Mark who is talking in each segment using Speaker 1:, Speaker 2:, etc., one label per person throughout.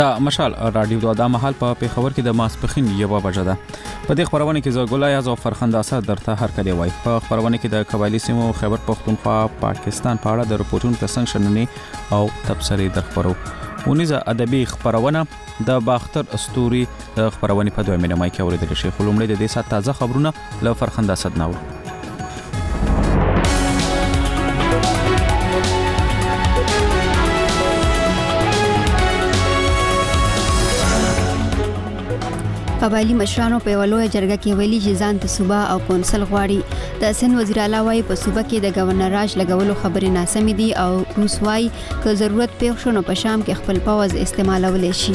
Speaker 1: دا مشال رادیو د مهال په پیښور کې د ماسپخین 1 بجه ده. په دې خبرونه کې زه ګل ایاز او فرخنده اسد درته هر کله وای. په خبرونه کې د قبایلی سیمو خیبر پختونخوا پاکستان په اړه د رپورټونو ترڅنګ شننې او تبصرې درخبرو. ونیزه ادبي خبرونه د باختر استوري د خبرونه په 2 مې کې اوریدل شي. خلومړي د دې سات تازه خبرونه له فرخنده اسد نو.
Speaker 2: قبایلی مشرانو په ولوي جرګه کې ویلي چې ځان ته صوبه او کونسل غواړي. د سن وزیر اعلی وايي په صوبه کې د گورنر راج لګولو خبرې ناسمې دي او روس وايي که ضرورت پېښ شو نو په شام کې خپل پوز استعمالولای شي.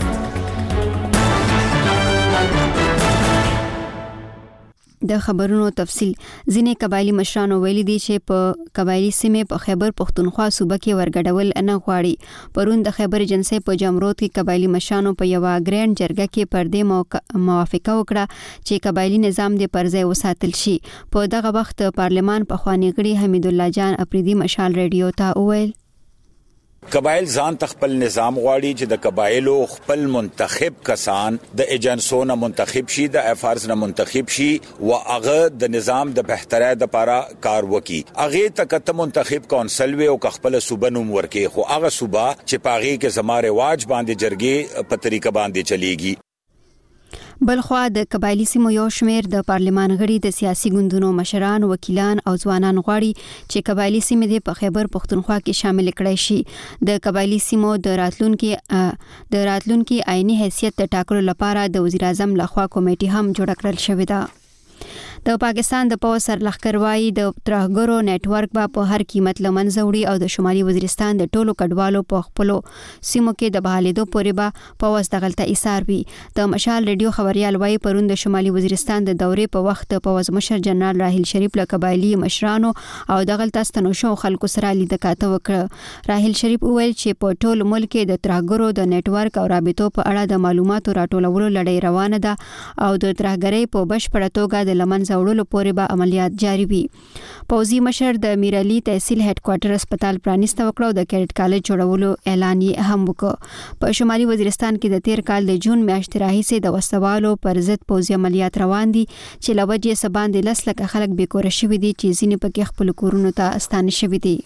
Speaker 2: د خبرونو تفصیل. ځینې قبایلی مشرانو ویلي دي چې په قبایلی سیمه په خیبر پختونخوا صوبه کې ورګډول نه غواړي. پرون د خیبر ایجنسی په جمرود کې قبایلی مشرانو په یو ګرینډ جرګه کې پر دې موافقه وکړه چې قبایلی نظام د پرځای وساتل شي. په دغه وخت پارلمان په خواني غړي حمید الله جان اپریدي مشال ریډیو ته وویل
Speaker 3: قبایل ځان تخپل نظام غواړي چې د قبایلو خپل منتخب کسان د ایجنسونو منتخب شي، د افارز نه منتخب شي او هغه د نظام د بهترۍ لپاره کار وکړي. هغه تکته منتخب کونسل وي او خپل صوبه نوم ورکړي، خو هغه صوبه چې پاغي کې زماره واج باندې جرګې په طریقه باندې چلیږي.
Speaker 2: بلخوا د قبایلی سیمو یو شمیر د پارلمان غړي د سیاسي ګوندونو مشران، وکیلان او ځوانان غواړي چې قبایلی سیمې د په خیبر پختونخوا کې شامل کړي شي. د قبایلی سیمو د راتلونکي عیني حیثیت ټاکلو لپاره د وزیر اعظم لخوا کمیټه هم جوړ کړل شوې ده. د پاکستان د پوځ سرلښکر وايي د ترهګرو نت ورک په هر قیمت لمنځه وړي او د شمالي وزیرستان د ټولو کډوالو په خپل سیمو کې د بحالېدو پورې به پوځ دغلته ایثار وي. د مشال ریډیو خبريال وايي پرون د شمالي وزیرستان د دورې په وخت پوځ مشر جنرال راحیل شریف له قبایلی مشرانو او دغلته ستنو شو خلکو سره لیدل کاته وکړه. راحیل شریف وویل چې په ټول ملک کې د ترهګرو د نت ورک او رابطو په اړه د معلوماتو راټولولو لړۍ روانه ده او د ترهګرۍ په بشپړه توګه د لمنځه وړلو پورې به عملیات جاری وي. پوځي مشر د میرعلی تحصیل هډ کوارټر هسپتال پرانیسته وکړو د کیډټ کالج جوړولو اعلان یې هم وکړ. په شمالي وزیرستان کې د تیر کال د جون میاشتې راهیسې د وسوالو پر ضد پوځي عملیات روان دي چې لوجې سبان د 10 لک خلک بیکور شوي دي چې ځینې پکې خپل کورونو ته ستانه شوي دي.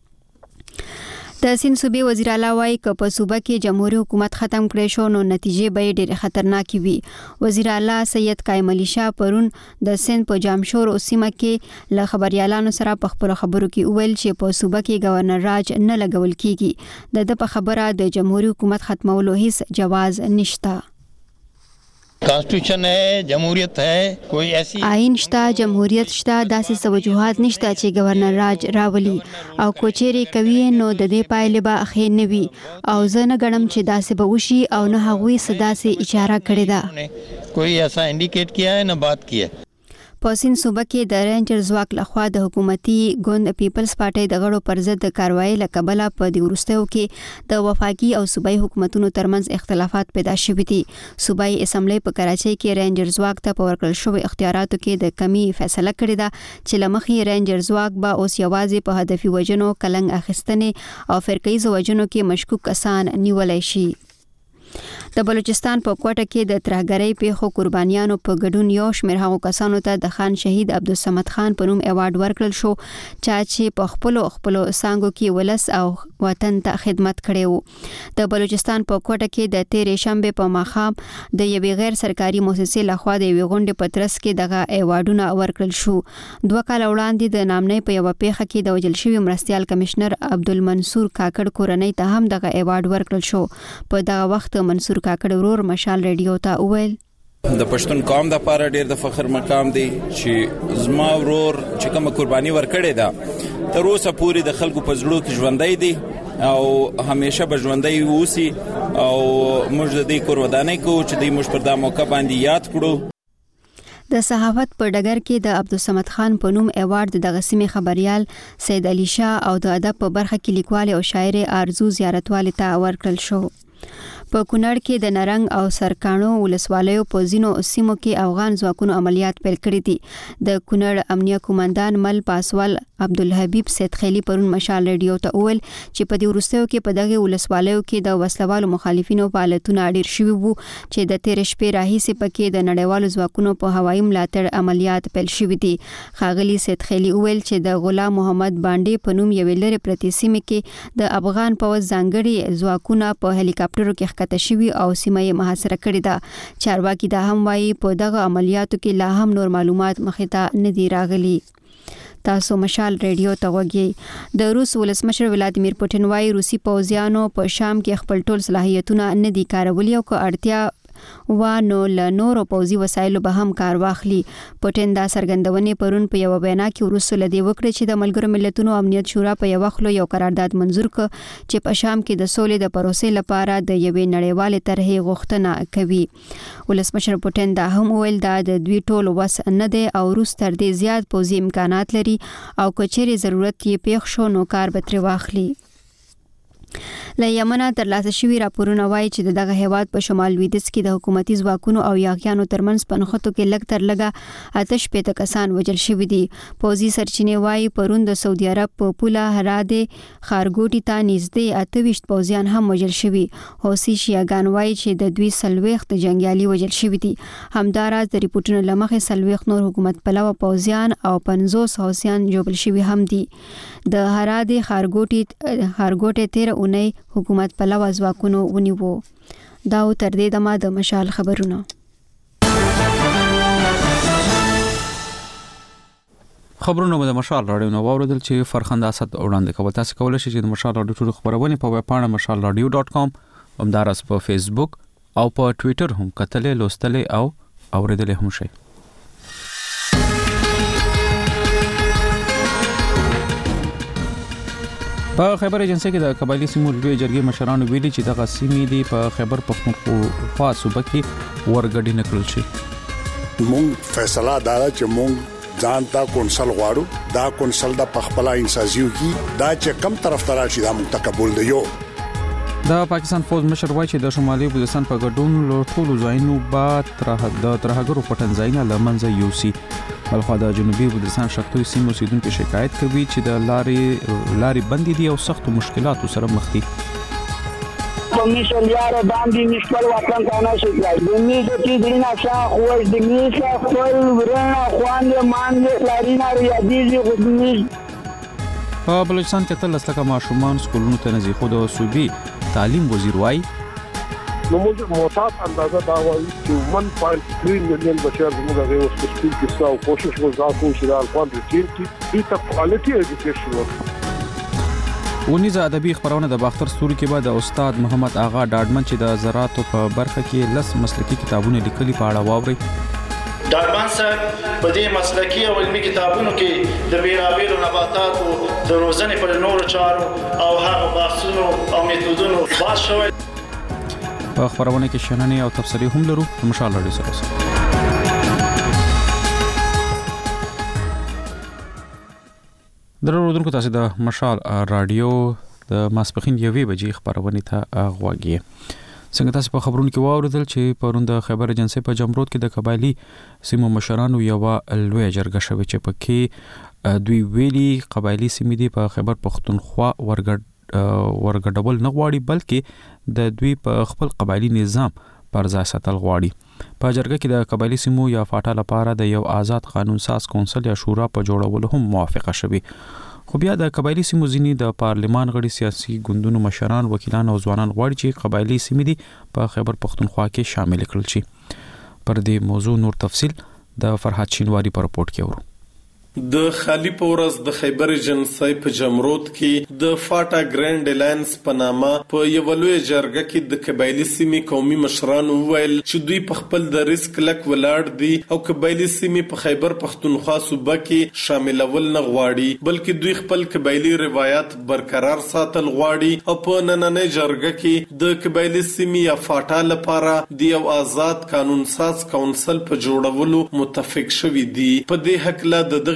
Speaker 2: د سین صوبې وزیر اعلی وايي که په صوبه کې جمهوریت حکومت ختم کړي شو نو نتیجې به ډېر خطرناکې وي. وزیر اعلی سید قائم علي شاه پرون د سین په جامشور او سیمه کې له خبريالانو سره په خپل خبرو کې وویل چې په صوبه کې گورنر راج نه لګول کیږي. د په خبره د جمهوریت حکومت ختمولو هیڅ جواز نشته.
Speaker 4: کانسټیټیوشن ہے، جمهوریت ہے، کوئی ایسی
Speaker 2: آئین شته، جمهوریت شته، داسې وجوهات نشته چې گورنر راج راولي او کوچيري کوي نو د دې پایلې به اخی نه وي او زه نه غړم چې داسې به وشي او نه هغوی صدا سي اشاره کړې ده.
Speaker 4: کوئی ایسا انډیکیټ کیا ہے نه بات کی ہے.
Speaker 2: په سین صوبه کې د رینجر ځواک لخوا د حکومتي ګوند پیپلز پارټي د غړو پر ضد د کاروایی لکبله په د وروستیو کې د وفاقي او صوبایي حکومتونو ترمنځ اختلافات پیدا شوي دي. صوبایي اسمبلی په کراچۍ کې رینجر ځواک ته په ورکړل شوی اختیاراتو کې د کمی فیصله کړې ده چې لمخې رینجر ځواک به اوس یوازې په هدفي وجنو، کلنګ اخیستنې او فرقیز وجنو کې مشکوک کسان نیولای شي. د بلوچستان په کوټه کې د ترهګرۍ پیښو قربانیانو په ګډون یو شمېر هغو کسانو ته د خان شهید عبدالصمد خان په نوم ایوارډ ورکړل شو چې په خپلو څانګو کې ولس او وطن ته خدمت کړی وو. د بلوچستان په کوټه کې د تېرې شنبې په ماښام د یوې غیر سرکاري مؤسسې لخوا د یوې غونډې په ترڅ کې دغه ایوارډونه ورکړل شو. 2 کاله وړاندې د نامنۍ په یوه پیښه کې د وژل شوي مرستیال کمشنر عبدالمنصور کاکړ کورنۍ ته هم دغه ایوارډ ورکړل شو. په دغه وخت منصور کاکړ ورور مشال ریډیو ته وویل
Speaker 5: د پښتون قوم د لپاره ډېر د فخر مقام دی چې زما ورور چې کومه قرباني ورکړې ده تر اوسه پورې د خلکو په زړه کې ژوندۍ دی او همیشه به ژوندۍ اوسي او موږ د دې قربانۍ کوو چې دوی موږ پر دا موقع باندې یاد کړو.
Speaker 2: د صحافت په ډګر کې د عبدالصمد خان په نوم ایوارډ د غسیمې خبريال سید علي شاه او د ادب په برخه کې لیکوال او شاعر ارزو زیارتوالي ته ورکړل شو. په کونړ کې د نرنګ او سرکانو ولسوالیو په ځینو سیمو کې افغان ځواکونو عملیات پیل کړي دي. د کونړ امنیه کمانډان مل پاسوال عبدالحبیب سیدخیلی پرون مشال ریډیو ته وویل چې په دې وروستیو کې په دغه ولسوالیو کې د وسلوالو مخالفینو فعالیتونه ډیر شوي وو چې د تیر شپې راهیسې پکې د نړیوالو ځواکونو په هوایي ملاتړ عملیات پیل شوي دي. ښاغلي سیدخیلی وویل چې د غلام محمد باندې په نوم یوې لرې پرتې سیمې کې د افغان پوځ ځانګړي ځواکونه په هلیکاپټرو کې ښکته شوي او سیمه یې محاصره کړې ده. چارواکي دا هم وایي په دغه عملیاتو کې لا هم نور معلومات مخې ته نه دي راغلي. تاسو مشال ریډیو ته وګورئ. د روس ولسمشر ولادیمیر پوتین وايي روسي پوځیانو په شام کې خپل ټول صلاحیتونه نه دي کارولي او که اړتیا نو له نورو پوځي وسایلو به هم کار واخلي. پوتین دا څرګندونې پرون په یو بیان کې وروسته لدی وکړه چې د ملګرو ملتونو امنیت شورا په یو وخت یو قرارداد منزور کړ چې په شام کې د سولې د پروسې لپاره د یوې نړیوالې طرحې غوښتنه کوي. ولسمشر پوتین دا هم ویل دا د دوی ټول وس نه دی او روس تر دې زیات پوځي امکانات لري او که چیرې ضرورت یې پیښ شو نو کار به ترې واخلي. له یمنه ترلاسه شوي راپورونه وایي چې دغه هیواد په شمال لویدیځ کې د حکومتي ځواکونو او یاغیانو ترمنځ په نښتو کې لږ تر لږه 88 کسان وژل شوي دي. پوځي سرچینې وایي پرون د سعودي عرب په پوله هرادې ښارګوټي ته نږدې 28 پوځیان هم وژل شوي. حوثي شیعاګان وایي چې د دوی 40 جنګیالي وژل شوي دي. همداراز د ریپورتونو له مخې 40 نور حکومت پلوه پوځیان او 50 حوثیان ژوبل شوي هم دي. د هرادې ښارګوټي تیر اونۍ حکومت پلوه ځواکونو ونیوه. دا تر دې دمه د مشال خبرونه.
Speaker 1: خبرونه د مشال راډیو نو واوریدل چې فرخنده اسد وړاندې کوي. تاسو کولای شئ چې د مشال راډیو ټول خبرونه په ویب پاڼه mashalradio.com همدارس په فیسبوک او په ټوئیټر هم کتلې لوستلې او اوریدلې هم شئ. په خیبر ایجنسی کې د قبایلی سیمو لوی جرګې مشرانو ویلي چې دغه سیمې دی په خیبر پښتونخوا صوبه کې ورګډې نکړل شي.
Speaker 6: مونږ فیصله دا چې مونږ ځان ته کونسل غواړو. دا کونسل د پخپلا انسازیو کې دا چې کم طرف ته راشي دا مونږ تقبل دی. یو
Speaker 1: د پاکستان فوج مشر وایي چې د شمالي بلوچستان په ګډون له ټولو ځایونو بعد ترهګرو پټن ځایونه لمنځه یوسي. بلخوا د جنوبي بلوچستان شرقي سیمو اوسیدونکو شکایت کوي چې د لارې بندي دي او سخت مشکلاتو سره مخ دي.
Speaker 7: کمیشن یار باندې نشپل وطن ته نه شي کړای. د میزه چې دینه شاه خوښ د میزه خپل ورنه خوان مان لارینه ریاضي غوډنی.
Speaker 1: په بلوچستان کې تل لسلکه ماشومان سکولونو ته نه ځي. خو د صوبي تعلیم وزیر وایي
Speaker 8: نو موږ معتاد اندازه دا وایي چې 1.3 میلیون بچیان زموږ غوښتل په سکول کې څو کوشش وکړو چې د افغان ریټین کې د کوالټي ایجوکیشن ورکړو.
Speaker 1: ونیزه ادبي خبرونه د باختر ستوري کې بعد استاد محمد آغا ډاډمن چې د زراعت په برخه کې لس مسلکي کتابونه لیکلي په اړه واوري.
Speaker 9: ډاډمن صاحب په دې مسلکي او علمي کتابونو کې د بیلابیلو نباتاتو د روزنې پر نورو چارو او هغه بحثونو او میتودونو بحث شوی.
Speaker 1: په خبرونه کې شننې او تفسیری هم لرو. مشال راډیو سره درودونکو تاسو د مشال راډیو د ماسپخین یوې بجې خبرونه ته غوږی. څنګه تاسو په خبرونو کې واوریدل چې پروند خیبر ایجنسی په جمرود کې د قبایلی سیمو مشرانو یو لوی جرګه شوه چې پکې دوی ویلي قبایلی سیمې دی په خیبر پښتونخوا ورګډول نه غواړي بلکې د دوی په خپل قبایلی نظام پر ځای ساتل غواړي. په جرګه کې د قبایلی سیمو یا فاټا لپاره د یو آزاد قانون ساز کونسل یا شورا په جوړولو هم موافقه شوه. خو بیا د قبایلی سیمو ځینی د پارلمان غړي سیاسي ګوندونو مشران وکیلان او ځوانان غواړي چې قبایلی سیمې دي په خیبر پښتونخوا کې شامل کړل شي. پر دې موضوع نور تفصيل د فرحات شینواری په رپورت کې ورو.
Speaker 10: د خالی پورس د خیبر ایجنسی په جمرود کې د فاټا ګرانډ الاینس په نامه په یو لوی جرګه کې د قبایلی سیمې قومي مشران وویل چې دوی په خپل د ریسک لک ولاړ دي او قبایلی سیمې په خیبر پښتونخوا صوبه کې شاملول نه غواړي بلکې دوی خپل قبایلی روایت برقرار ساتل غواړي او په نننۍ جرګه کې د قبایلی سیمې یا فاټا لپاره د یو آزاد قانون ساز کونسل په جوړولو متفق شوي دي. په دې حق له د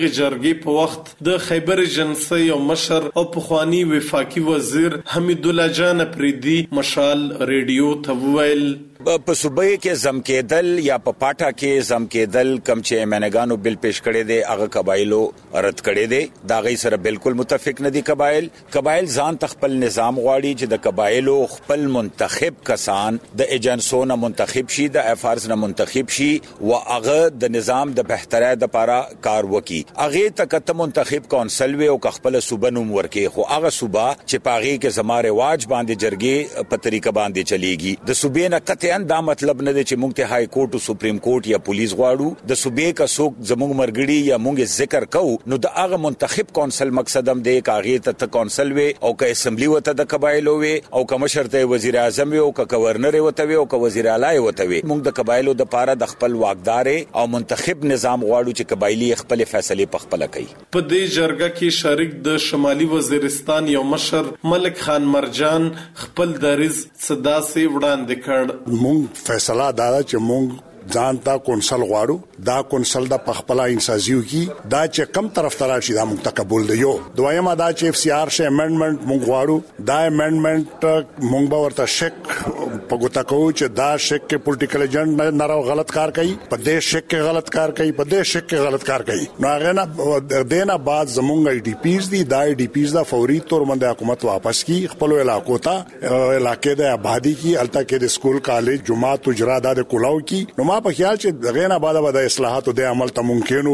Speaker 10: دغه جرګې په وخت د خیبر جنسي او مشر او پخوانی وفاقي وزیر حمید الله جان افریدي مشال ریډیو ته وویل
Speaker 3: په صوبې کې زم کېدل یا په پاټا کې زم کېدل کم چې منګانو بل پیش کړي دي هغه قبایلو رد کړي دي دا غي سره بالکل متفق نه دي قبایل ځان تخپل نظام غواړي چې د قبایلو خپل منتخب کسان د ایجنسونو منتخب شي د افارز نه منتخب شي او هغه د نظام د بهترۍ لپاره کار وکړي هغه تکته منتخب کونسل وي او خپل صوبه نوم ورکړي خو هغه صوبه چې پاغي کې زماره واج باندې جرګي په طریقه باندې چلےږي د صوبې نه کته دا مطلب نه دی چې موږ ته های کورټ او سپریم کورټ یا پولیس غواړو د صوبې کا څوک زموږ مرګړي یا موږ ذکر کوو نو د هغه منتخب کونسل مقصد هم دی کاغه ته کونسل وي او که اسمبلی وته د قبایلو وي او که مشر ته وزیر اعظم وي او که گورنر وته وي او که وزیر اعلی وته وي موږ د قبایلو د پاره د خپل واقدار او منتخب نظام غواړو چې قبایلی خپل فیصله په خپل کوي
Speaker 10: په دې جرګه کې شریک د شمالي وزیرستان یو مشر ملک خان مرجان خپل دریز صدا سي وړاندې کړ
Speaker 6: مونږ فیصله دادا چې مونږ ځان ته کونسل غواړو دا کونسل د پخپلا انسازیو کی دا چې کم طرف ترا شي دا مونږ ته قبول دی یو دویمه دا چې اف سی آر شه امندمنت مونږ غواړو دا امندمنت مونږ به ورته شک پګوتا کوو چې دا شک کې پولیټیکل ایجنټ نه راو غلط کار کوي په دې شک کې غلط کار کوي په دې شک کې غلط کار کوي نو هغه نه دینا بعد زمونږ ای ډی پیز دي دا ای ډی پیز دا فوري تور باندې حکومت واپس کی خپل علاقو ته علاقې د آبادی کی الته کې د سکول کالج جمعات اجرا د کلاو کی نو ما په خیال چې دغه نه بعد د اصلاحات د عمل ته ممکنو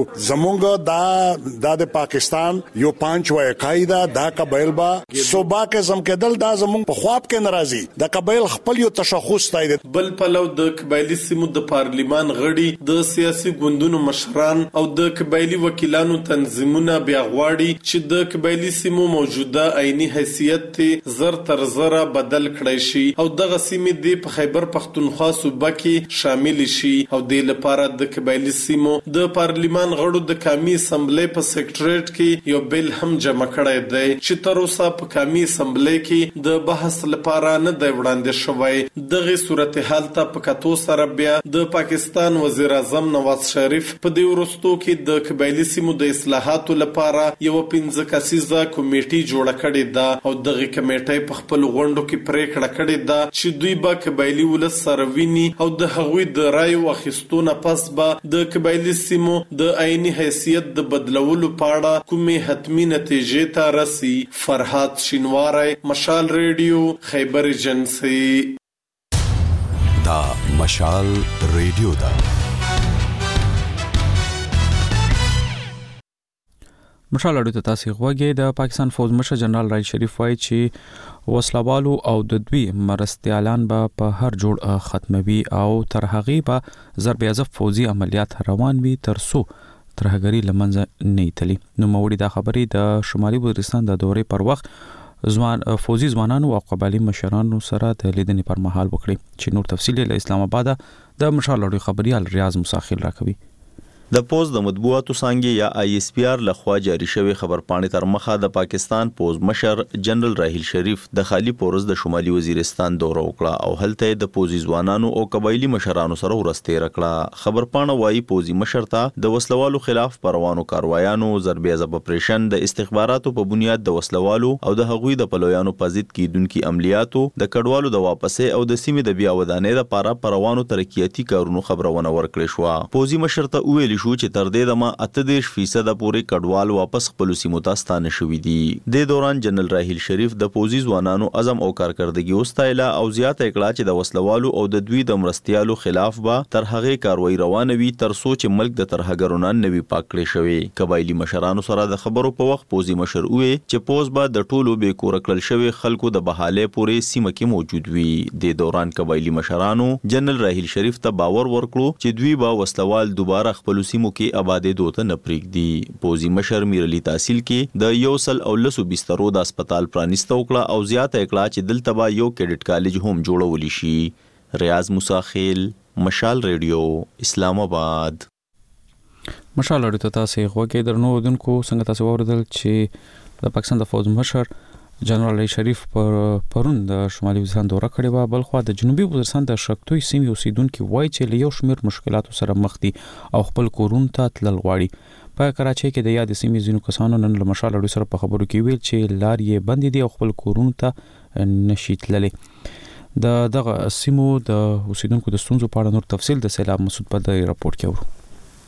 Speaker 6: زمونږ د پاکستان یو پنځ وای قاعده دا قبایل با صوبا کې زم کېدل دا زمونږ په خواب کې ناراضي د قبایل خپل یو تشخص تای
Speaker 10: بل پلو د قبایلی سیمو د پارلیمان غړي د سیاسي ګوندونو مشران او د قبایلی وکیلانو تنظیمونه بیا غواړي چې د قبایلی سیمو موجوده عیني حیثیت ته زر تر زره بدل کړي شي او دغه سیمې د خیبر پختونخوا صوبه کې شامل شي او د لپاره د قبایلی سیمو د پارلیمان غړو د قومي اسمبلی په سیکریټریټ کې یو بل هم جمع کړی دی چې تر اوسه په قومي اسمبلی کې د بحث لپاره نه دی وړاندې شوی دغه صورتحال ته په کتو سره بیا د پاکستان وزیر اعظم نواز شریف په دې ورستو کې د قبایلی سیمو د اصلاحاتو لپاره یو 15 کسیزه کمیټي جوړه کړې ده او دغه کمیټې په خپل غونډو کې پریکړه کړې ده چې دوی به قبایلی ولس سره ویني او د هغوی د رای واخیستونه پس به د قبایلی سیمو د عیني حیثیت د بدلولو پاړه کومې حتمی نتیجې ته رسي فرحات شینواری مشال ریډیو خیبر جنسي
Speaker 11: دا مشال ریډیو دا
Speaker 1: مشال اړو ته تاسو غوږی د پاکستان فوج مشر جنرال راحیل شریف وایي چې وسلوالو او د دوی مرستيالان په هر جوړ ختموي او تر هغه به ضرب اضافه فوزي عملیات روان وي ترسو ترهګری لمنځه نه تلي نو موري دا خبرې د شمالي وزیرستان د دورې پر وخت فوزي ځوانانو او قبایلی مشرانو سره د لیدنې پر مهال وکړي چې نور تفصیل له اسلام آباد د مشال اړو خبريال ریاض مساخیل راکوي
Speaker 12: د پوز د مطبوعاتو څنګه یا آی اس پی آر لخوا جاری شوی خبرپاڼې تر مخه د پاکستان پوز مشر جنرال راحیل شریف د خالی پورز د شمالي وزیرستان دوره وکړه او هلته د پوزي ځوانانو او قبایلی مشرانو سره ورسته رکړه خبرپاڼه وايي پوزي مشر ته د وسلوالو خلاف پروانو کاروایانو ضرب اضافه اپریشن د استخباراتو په بنیاد د وسلوالو او د هغوی د پلویانو په ضد کیدونکو عملیاتو د کډوالو د واپسې او د سیمې د بیا ودانې لپاره پروانو ترقیاتی کارونو خبرونه ورکړې شو پوزي مشر ته ویل شو چې تر دې دمه 38% پورې کډوال واپس خپل سیمو ته ستانه شوې دي د دوران جنرال راحیل شریف د پوزي ځوانانو عزم او کارکردګي واستایله او زیاته کړه چې د وسلوالو او د دوی د مرستيالو خلاف به تر هغه کاروایی روانه وي تر سوچ ملک د ترهګرونو نوي پاکړې شوی قبایلی مشرانو سره د خبرو په وخت پوزي مشر وې چې پوز به د ټولو به کور کړل شوی خلکو د بحاله پورې سیمه کې موجود وي د دوران قبایلی مشرانو جنرال راحیل شریف ته باور ورکړو چې دوی به وسلوال دوباره خپل سیمو کې آبادې دوته نه پریږدي پوزي مشر میرعلی تحصیل کې د یو سل او لسو بسترو د هسپتال پرانیسته وکړه او زیاته کړه چې دلته به یو کیډټ کالج هم جوړول شي ریاض مساخیل مشال ریډیو اسلام آباد
Speaker 1: مشال اړو ته تاسو غوږی درنو دونکو څنګه تاسو اوریدل چې د پاکستان د فوج مشر جنرال رحیل شریف پرون د شمالي وزیرستان دوره کړې و. بل خو د جنوبي وزیرستان د شکتوي سیمې اوسیدونکو وایي چې له یو شمېر مشکلاتو سره مخ دي او خپل کورونو ته تلل غواړي. په کراچۍ کې د یاد سیمې ځینو کسانو نن له مشال اړو سره په خبرو کې ویل چې لار یې بندې دي او خپل کورونو ته نشي تللی. دغه سیمو د اوسیدونکو د ستونزو په اړه نور تفصیل د سیلاب مسعود په دې راپور کې اورو.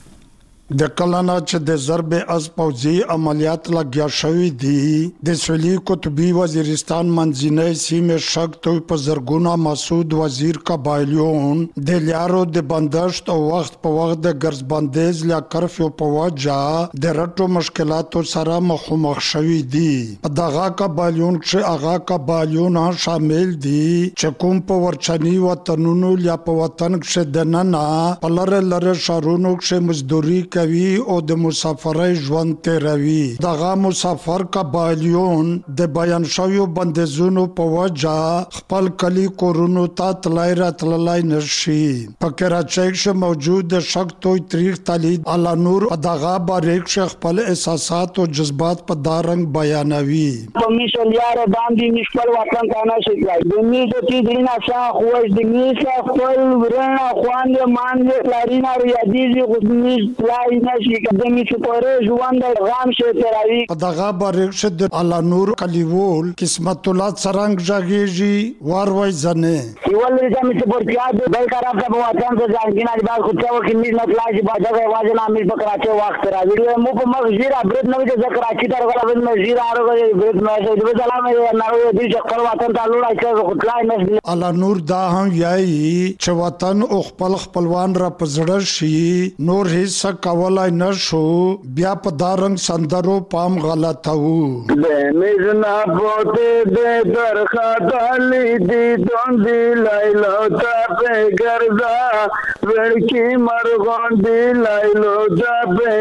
Speaker 13: د کلانا چې د ضرب از پوځي عملیات لګیا شوی دي د سویلي قطبي وزیرستان منځنۍ سیمې شکتوي په زرګونه مسعود وزیر قبایلیون د لیارو د بندشت او وخت په وخت د ګرځبندیز لا کرفیو په وجه د رټو مشکلاتو سره مخامخ شوی دي. په دغه قبایلیون چې هغه قبایلیون شامل دي چې کوم په ورچنی وطنونو یا په وطن کې د ننا په لره شهرونو کې مزدوري کوي او د مسافرۍ ژوند تیروي. دغه مسافر قبایلیون د بیان شویو بندیزونو په وجه خپل کلی کورونو ته تلای راتللای نشي. په کراچۍ کې موجود شکتوي تاریخ تلید اعلی نور په دغه باریک شیخ خپل احساسات او جذبات په دارنګ بیانوي.
Speaker 7: پمیشل یار باندې نشپل وطن ته نه شي د میزو چې دینه شاه خوښ د میزه خپل ورنه خواندې مانځ لارینا ریاضي غوښنی لای نه شي کدمې چې پرې ژوند غام شي تراوی.
Speaker 13: په دغه باریک شد اعلی نور کلیوول قسمت الله څرنګ ژغېږي واروي ځنه
Speaker 7: ولې چې مې په پیاد بل طرف ته وطن ته ځانګینه د بعد خو ته کې میز نه تلای په دغه واځه نامې په کراچۍ وخت راوړي مو په مخ زیرا برد نه وځه کراچۍ ته راغله مې زیرا راغله برد مې د سلام نه نو دې چې خپل وطن ته لوړای چې خو تلای نه.
Speaker 13: اعلی نور دا هم یایي چې وطن او خپلوان را پزړه شي نور هیڅ کولای نشو بیا په دارنګ سندرو پام غلطو.
Speaker 7: د میزنا پوته د درخه دلی دی دوندی لایلو تا په ګرځا ورکی مرغون دی لایلو تا په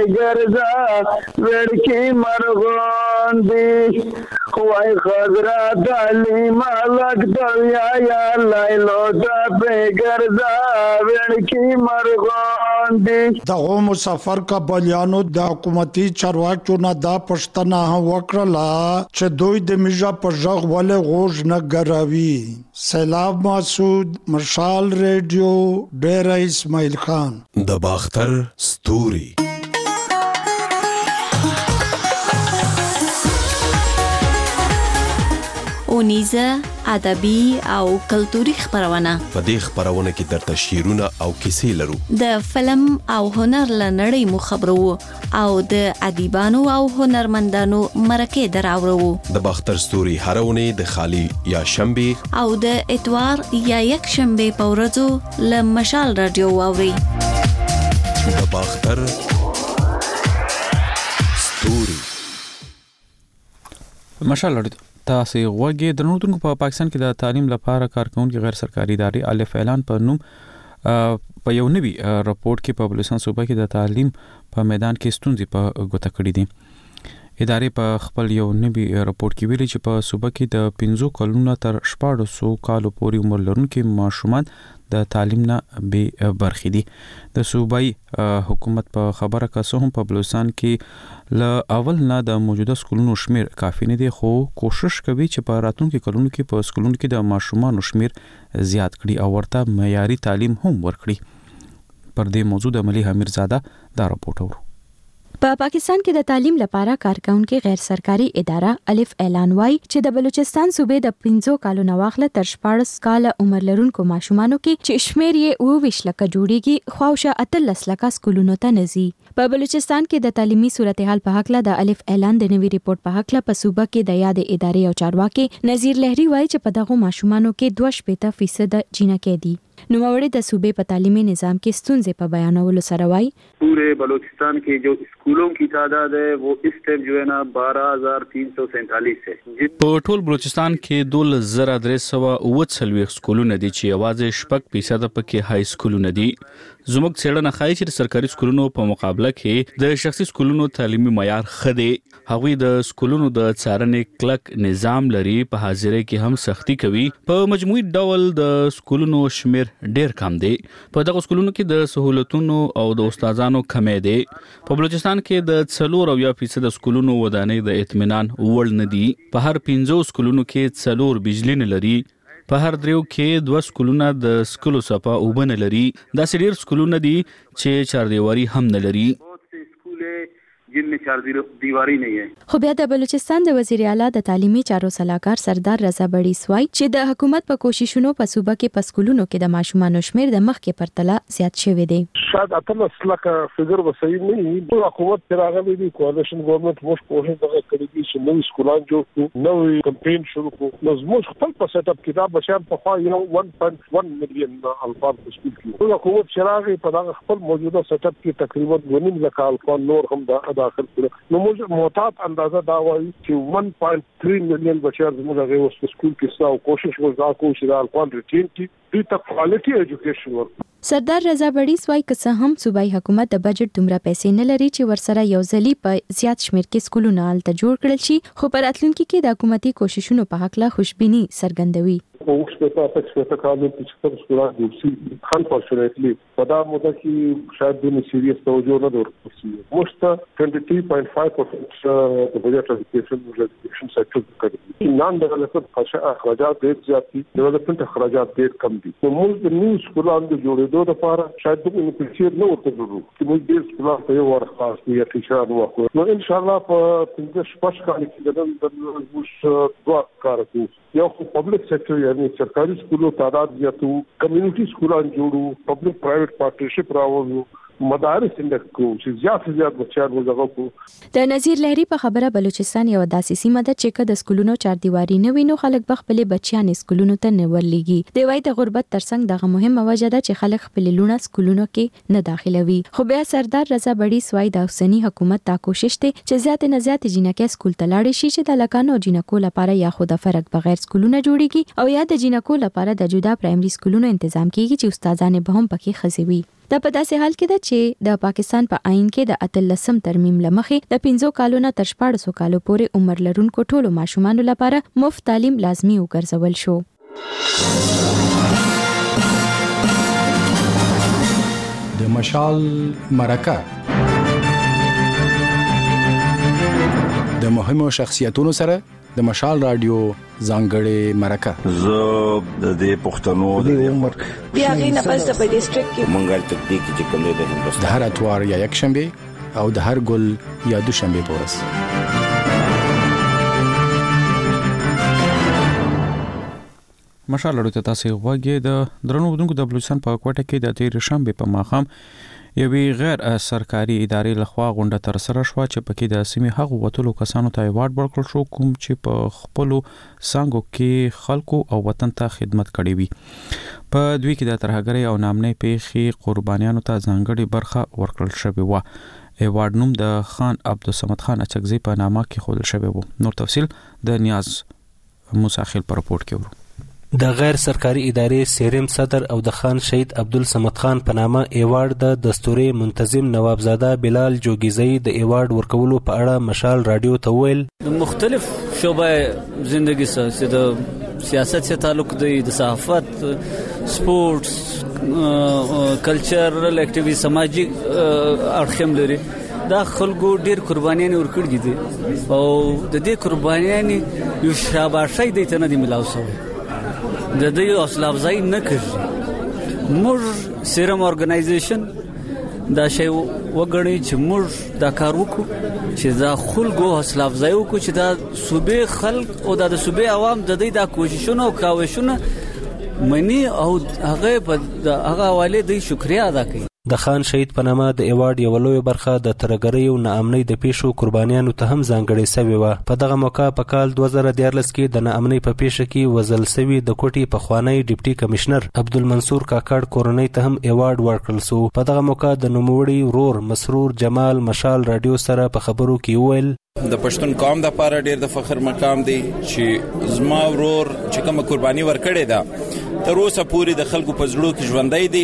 Speaker 7: ګرځا ورکی مرغون دی خوای خضرا دلی مالک دیا یا لایلو تا په ګرځا ورکی مرغون دی.
Speaker 13: دغه مسافر قبایلیانو د حکومتي چارواکو نه دا پښتنه وکړه چې دوی د میژه په ژغ ولې غوږ نه ګروي. سیلاب مسعود مشال ریډیو ډیر اسماعیل خان
Speaker 11: د باختر ستوري.
Speaker 14: اونیزه ادبي او کلتوري خبرونه.
Speaker 11: په دې خبرونه کې درته شعرونه او کیسې لرو.
Speaker 14: د فلم او هنر لنړۍ مو خبرو او د ادیبانو او هنرمندانو مرکه دراوړو.
Speaker 11: د باختر ستوري هرونه د خالی یا شنبه
Speaker 14: او د اتوار یا یک شنبه په ورځو ل مشال رادیو واوري.
Speaker 11: د باختر ستوري
Speaker 1: مشال رادیو تاسو غوږی درنوتونکو په پاکستان کې د تعلیم لپاره کارکونکو غیر سرکاري ادارې الف اعلان په نوم په یو نوي راپورټ کې په بلوچستان صوبه کې د تعلیم په میدان کې ستونزې په ګوته کړې دي. ادارې په خپل یو نوي راپورټ کې ویلي چې په صوبه کې د 15 کلونو تر 1400 کالو پورې عمر لرونکو ماشومان د تعلیم نه بې برخې دي. د صوبایي حکومت په خبره کاسه هم په بلوچستان کې ل اول نه د موجوده سکولونو شمیر کافي نه دی خو کوشش کوي چې په راتلونکو کلونو کې په سکولونو کې د ماشومان شمیر زیات کړي او ورته معیاري تعلیم هم ورکړي. پر دې موضوع د ملي امیرزاده دا راپورټ ورو.
Speaker 15: په پاکستان کې د تعلیم لپاره کارکونکو غیر سرکاري اداره الف اعلان وای چې د بلوچستان صوبې د 15 کالو نواخله تر 14 کال عمر لرونکو ماشومانو کې چې شمیر یې 20 لکه جوړیږي خواوشه 13 لکه سکولونو ته نزي. په بلوچستان کې د تعلیمي صورتحال په حق له د الف اعلان د نوي ریپورت په حق له په صوبه کې د یاد ادارې او چارواکي نذیر لهری وای چې په دغه ماشومانو کې 2.5% جنکې دي. نوموړي د صوبې په تعلیمي نظام کې ستونزې په بیانولو سره وایي
Speaker 16: पूरे बलूचिस्तान के जो स्कूलों की तादाद है वो इस टाइम जो है ना 12,347 है.
Speaker 17: په ټول بلوچستان کې 12,349 سکولونه دي چې یوازې 6% پکې های سکولونه دي. زموږ څېړنه ښایي چې سرکاري سکولونو په مقابله کې د شخصي سکولونو تعلیمي معیار ښه دی. هغوی د سکولونو د څارنې کلک نظام لري، په حاضرۍ کې هم سختی کوي. په مجموعي ډول د سکولونو شمیر ډیر کم دی. په دغه سکولونو کې د سہولتونو او د استادانو کمی دی. په بلوچستان کې د 4% سکولونو ودانۍ د اطمینان وړ نه دي. په هر 15 سکولونو کې 4 بجلی نه لري. په هر 3 کې 2 سکولونه د سکولو صفه وبنه لري. دا ډیر سکولونه دي چې چاردیواری هم نه لري.
Speaker 16: जिनमें चार दीवारी नहीं है.
Speaker 15: خو بیا د بلوچستان د وزیر اعلی د تعلیمي چارو سلاکار سردار رضا بړي سوای چې د حکومت په کوششونو په صوبه کې په سکولونو کې د ماشومانو شمیر د مخ کې پرتله زیات شوی دی.
Speaker 8: شاید اتمه لکه فګر به صحیح نه وي. د حکومت تر هغه دی کواليشن ګورنمنت موږ کوشش دغه کړی چې نوې سکولان جوړ کړو، نوې کمپاین شروع کړو. نو موږ خپل په سیټ اپ کې دا بشار په خوا یو 1.1 مليون الفاظ په سکول کې. د حکومت شراغي په دغه خپل موجوده سیټ اپ کې تقریبا 2.5 لک الفاظ نور هم داخل کړو. نو موږ معتاد اندازه دا وایي چې 1.3 مليون بچیان زموږ هغه اوس په سکول کې ساو کوشش وکړو چې دا الفاظ ریټین کړي، دې ته کوالټي ایجوکیشن ورکړي.
Speaker 15: سردار رضا بړي سوای که څه هم صوبایي حکومت د بجټ دومره پیسې نه لري چې ورسره یو ځلي په زیات شمیر کې سکولونه الته جوړ کړل شي، خو پر راتلونکي کې د حکومتي کوششونو په حق لا خوشبيني څرګندوي.
Speaker 8: اوس په تاسو څه کار د چې سکولان جوړ شي، unfortunately په دا موده کې شاید د سیریس توجه نه ورکړي. موږ 23.5% د بجټ ایجوکیشن سیکټر کې نان ډیولپمنٹ اخراجات ډېر زیات دي، ډیولپمنٹ اخراجات ډېر کم دي. نو موږ د نیو سکولانو د جوړېدو لپاره شاید د انفلیشن نه ورته ضروري چې موږ ډېر سکولان په یو ورخاص یا ټیچرانو وکړو. نو ان شاء الله په 15 کال کې د موږ دوه کار کوو. یو پبلک سیکټر یعنی سرکاري سکولو تعداد زیاتو، کمیونټي سکولان جوړو، پبلک پرایویټ پارټنرشپ راوړو، مدارس اندک کو چې زیات بچیان وزغه کو.
Speaker 15: د نذیر لهری په خبره بلوچستان یو داسې سیمه ده چې د سکولونو چاردیواری نه وینو خلک بخپل بچیان سکولونو ته نه ورلېږي. د وای د غربت ترڅنګ دغه مهمه وجه ده چې خلک خپل لونه سکولونو کې نه داخلوي. خو بیا سردار رضا بړي سوای د اوسنی حکومت تا کوشش ته چې زیات نه زیات جنکه سکول ته لاړ شي چې د لکانو جنکو لپاره یا خو د فرق بغیر سکولونه جوړيږي او یا د جنکو لپاره د جدا پرایمري سکولونو تنظیم کیږي چې استادان به هم پکې خزوي. دا په داسې حال کې ده چې د پاکستان په آئین کې د 18 ترمیم لمخې د 15 کالو نه تر 14 کالو پورې عمر لرونکو ټولو ماشومانو لپاره مفت تعلیم لازمي وګرځول شو.
Speaker 18: د مشال مرکه د مهمو شخصیتونو سره د مشال رادیو ځانګړې مرکه.
Speaker 19: زه د دې پښتنو د عمر
Speaker 20: بیا غینه پس په ډیسټریکټ کې
Speaker 19: منګل تکتیک چې کوم د هندوستان
Speaker 18: د هر اتوار یا یک شنبه او د هر ګل یا دوشنبه په ورځ.
Speaker 1: مشال لرو ته تاسو غوږی د درنو ودونکو د بلوچستان په کوټه کې د تیر شنبه په ماښام یوې غیر سرکاري ادارې لخوا غونډه تر سره شو چې پکې د سیمې هغو وټولو کسانو ته ایوارډ ورکړل شو کوم چې په خپل سانګو کې خلکو او وطن ته خدمت کړې وي. په دوی کې د ترهګرۍ او نامنۍ پیښې قربانیانو ته ځانګړي برخه ورکړل شوې و. ایوارډ نوم د خان عبدالصمد خان اچکزي په نامه کې خودل شوی و. نور تفصیل د نیاز موساخیل په رپورت کې ورو.
Speaker 21: د غیر سرکاري ادارې سیرم صدر او د خان شهید عبدالصمد خان په نامه ایوارډ د دستوري منتظم نوابزاده بلال جوګیزئی د ایوارډ ورکولو په اړه مشال رادیو ته ویل
Speaker 22: د مختلف شوبه ژوندۍ سره د سیاست سره تعلق دی، د صحافت، سپورتس، کلچرل اکټیویټي، سماجی اړخم لري. دا خلکو ډیر قربانیان ورکړي دي او د دې قربانیان یو شاباشي دی ته نه دی ملاو شوی. د دې حوصله افزایی نه کوي. موږ سیرم ارګنایزیشن دا شی وګڼي چې موږ دا کار وکړو چې دا خلکو حوصله افزایی وکړو چې دا صوبې خلک او د صوبې عوام د دې د کوششونو او کاوشونو منی او هغه په هغه حواله د شکریا ادا کوي.
Speaker 21: د خان شهید په نامه د ایوارډ یو لوی برخه د ترهګرۍ او ناامنۍ د پیښو قربانیانو ته هم ځانګړې شوې وه. په دغه موقع په کال 2014 کې د ناامنۍ په پیښه کې وژل شوي د کوټې پخوانی ډیپټي کمشنر عبدالمنصور کاکړ کورنۍ ته هم ایوارډ ورکړل شو. په دغه موقع د نوموړي ورور مسرور جمال مشال رادیو سره په خبرو کې وویل
Speaker 5: د پښتون قوم د لپاره ډیر د فخر مقام دی چې زما ورور چې کوم قرباني ورکړې ده تر اوسه پورې د خلکو په زړه کې ژوندۍ دي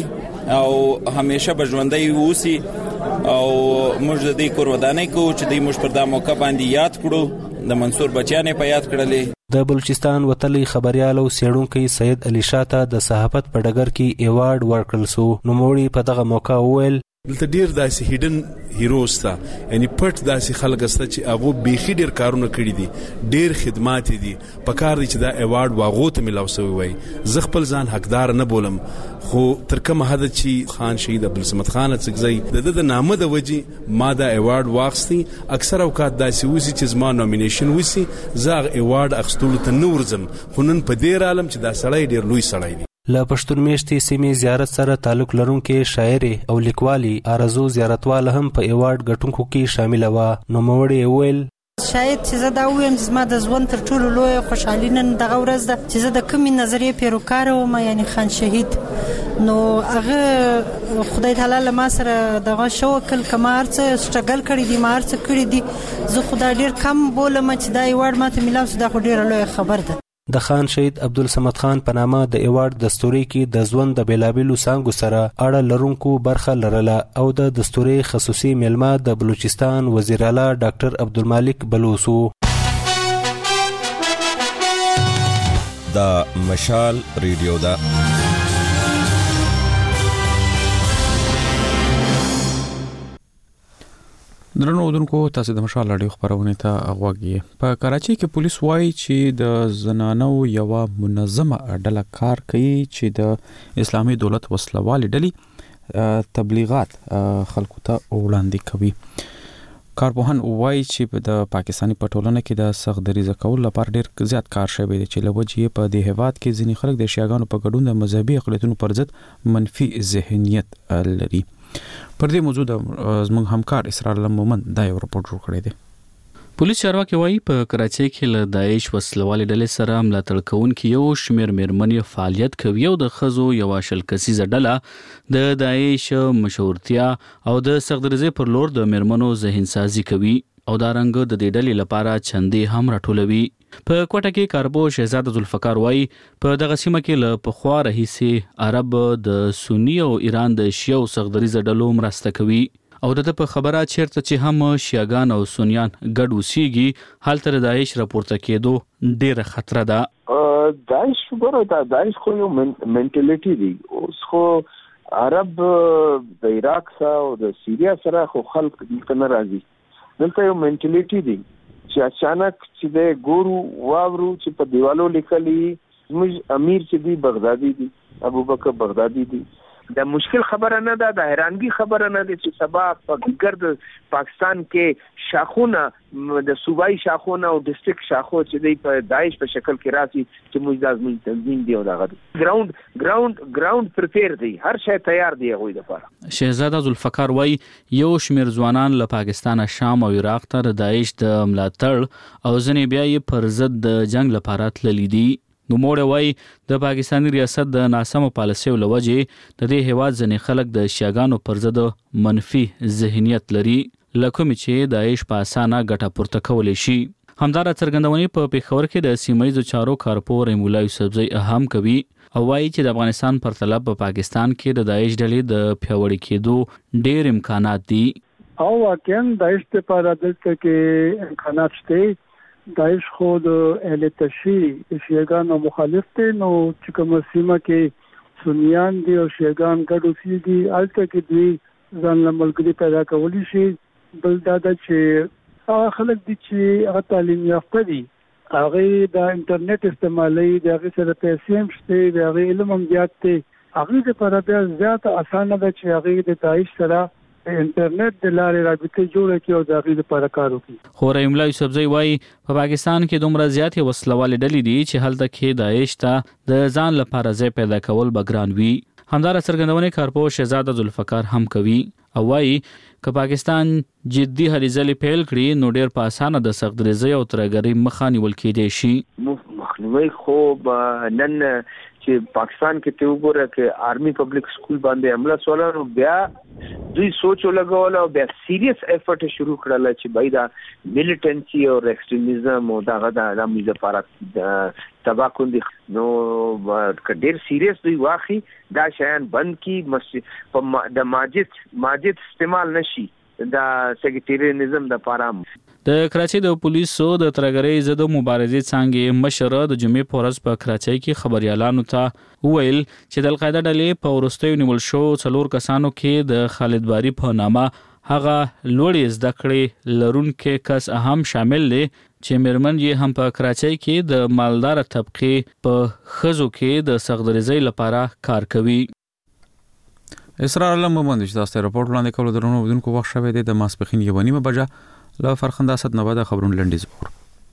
Speaker 5: او همیشه به ژوندۍ ووسی او موږ د دې کور ودانۍ کو چې د موږ پر دا موقع باندې یاد کړو د منصور بچیان په یاد کړلې.
Speaker 21: د بلوچستان وتلی خبريال او سیړونکو سید علي شاه ته د صحافت په ډګر کې ایوارډ ورکړل سو. نو موړي په دغه موقع وویل
Speaker 2: دلته ډیر داسې هیډن هیروز تا یعنی پټ داسې خلک استه چې هغه بیخي ډیر کارونه کړی دي، ډیر خدمات دي، په کار دي چې دا ایوارډ واغو ته ملاو شوی وای. زه خپل ځان حقدار نه بولم، خو تر کومه حد چې خان شهید عبدالصمد خان څخه د نامه د وجې ما دا ایوارډ واخستي. اکثر اوقات داسې وسی چې زما نومینیشن وسی زه ایوارډ اخستلو ته نه ورځم، خو نن په دې عالم چې دا سړی ډیر لوی سړی دی.
Speaker 21: له پښتون میشتي سیمې زیارت سره تعلق لرونکي شاعر او لیکوالي ارزو زیارتوال هم په ایوارډ ګټونکو کې شامل و. نو موړي ویل
Speaker 4: شاید چې زه دا وایم چې زما د ژوند تر ټولو لوی خوشحالي نن دغه ورځ ده چې زه د کومې نظریې پیروکار وم، یعنی خان شهید. نو هغه خدای تعالی له ما سره دغه شو کل کمار څه سټرګل کړی دي، مار څه کړی دي. زه خدای ډیر کم بولم چې دا ایوارډ ماته ملاو شو، دا خو ډیره لوی خبر ده.
Speaker 21: د خان شهید عبدالصمد خان په نامه د ایوارډ دستوري کې د ژوند د بیلابیلو څانګو سره اړه لرونکو برخه لرله او د دستوري خصوصي میلمه د بلوچستان وزیر اعلی ډاکټر عبدالمالک بلوسو.
Speaker 11: دا مشال ریډیو دا
Speaker 1: درنو اودونکو تاسو د مشال اړیو خبرونه ته غوږی. په کراچۍ کې پولیس وایي چې د زنانو یو منظمه ډله کار کوي چې د اسلامي دولت وسلوالې ډلې تبلیغات خلکو ته وړاندې کوي. کارپوهان وایي چې د پاکستاني پټولنه کې د سخت دریزه کول لپاره ډیر زیات کار شوی دی چې لوجې په دې هیواد کې ځینې خلک د شیعاګانو په ګډون د مذهبي اقلیتونو پر ضد منفي ذهنیت لري. پر دې موضوع د زموږ همکار اسرار مومن دا یو راپور جوړ کړی دی.
Speaker 17: پولیس چارواکي وایي په کراچۍ کې له داعش وسلوالې ډلې سره ملاتړ کوونکي یو شمېر میرمنې فعالیت کوي او د ښځو یوه شل کسیزه ډله د داعش مشهورتیا او د سختدریزۍ پر لور د میرمنو ذهنسازي کوي او دا رنګ د دې ډلې لپاره چندې هم راټولوي. په کوټه کې کاربو شهزاده ذوالفقار وایي په دغه سیمه کې له پخوا راهیسې عرب د سنی او ایران د شیعو سختدریزه ډلو مرسته کوي او د په خبره چیرته چې هم شیعاګان او سنیان ګډ اوسېږي هلته د داعش راپورته کېدو ډېره خطره ده.
Speaker 23: داعش ګوره دا داعش خو یو منټالیټي دی. اوس خو عرب د عراق سره او د سیریا سره خو خلک دلته نه راځي. دلته یو منټالیټي دی چې اچانک چې د ګورو واورو چې په دیوالو لیکلي زموږ امیر چې دی بغدادي دی، ابوبکر بغدادي دی. دا مشکل خبره نه ده، د حیرانګي خبره نه ده چې سبا په ګرد پاکستان کې شاخونه د صوبایي شاخونه او ډیسټریکټ شاخو چې دی په داعش په شکل کې راځي چې موږ د ازمن تنظیم دی او دغه ګراوند پریپیر دی، هر شی تیار دی هغوی لپاره.
Speaker 17: شهزاده ذوالفقار وایي یو شمېر ځوانان له پاکستان، شام او عراق ته د داعش د ملاتړ او ځینې بیا یې پر ضد د جنگ لپاره تللي دي. نو موړ وایي د پاکستاني ریاست د ناسمو پالیسیو له وجې د دې هیواد ځینې خلک د شیعاګانو پر ضد منفي ذهنیت لري له کومې چې داعش په اسانه ګټه پورته کولی شي. همدارا څرګندونې په پېښور کې د سیمه ییزو چارو کارپور مولا یوسفزۍ هم کوي او وایي چې د افغانستان پر طلب په پاکستان کې د داعش ډلې د پیاوړي کېدو ډېر امکانات دي.
Speaker 24: او واقعا داعش لپاره دلته کې امکانات شته. داعش خو د اهل تشیع شیعاګانو مخالف دي، نو چې کوم سیمه کې سنیان دي او شیعاګان ګډ اوسېږي هلته کې دوی ځان له ملګري پیدا کولی شي. بل دا ده چې هغه خلک دي چې هغه تعلیم یافته دي، هغوی د انټرنیټ استعمالوي، د هغې سره پیسې هم شته، د هغې علم هم زیات دی. هغوی دپاره بیا زیاته اسانه ده چې هغوی د داعش سره انټرنیټ د لارې رابطه جوړه کړي او د هغې لپاره کار وکړي.
Speaker 17: خو رحیم الله یوسفزۍ وایي په پاکستان کې دومره زیاتې وسلوالې ډلې دي چې هلته کې داعش ته د ځان لپاره ځای پیدا کول به ګران وي. همدارا څرګندونې کارپوه شهزاده ذوالفقار هم کوي او وایي که پاکستان جدي هلې ځلې پیل کړي نو ډېر په اسانه د سختدریزۍ او ترهګرۍ مخه نیول کېدی شي.
Speaker 23: مخنیوی خو نن چې پاکستان کې ته وګوره چې آرمي پبلک سکول باندې حمله سولانو بیا دوی سوچ لګول او بیا سیریس ایفورت شروع کړل چې بای دا میلیټنسي او ایکستریمیزم او دا د لپاره تبا کوندي نو ډېر سیریس دوی واخی دا شیان بند کی د ماجد استعمال نشي دا سیکریټریانزم د پارام.
Speaker 17: د کراچۍ د پولیسو د ترګرۍ ضد مبارزې څنګه مشر د جمعې په ورځ په کراچۍ کې خبريالانو ته وویل چې د القاعده ډلې په ورستیو نیول شو 4 کسانو کې د خالد باری په نامه هغه لوړې زده کړې لرونکي کس هم شامل دي چې مرمن یې هم په کراچۍ کې د مالدار طبقه په خزو کې د سغدرزۍ لپاره کار کوي.
Speaker 1: اسرار علم مومند چې تاسو ته راپورټ وړاندې کولو درنو ودونکو وخت شوه د ماسپخین 1:30 بجې له فرخنده اسد نه بعد خبرونه لنډیز وګورئ.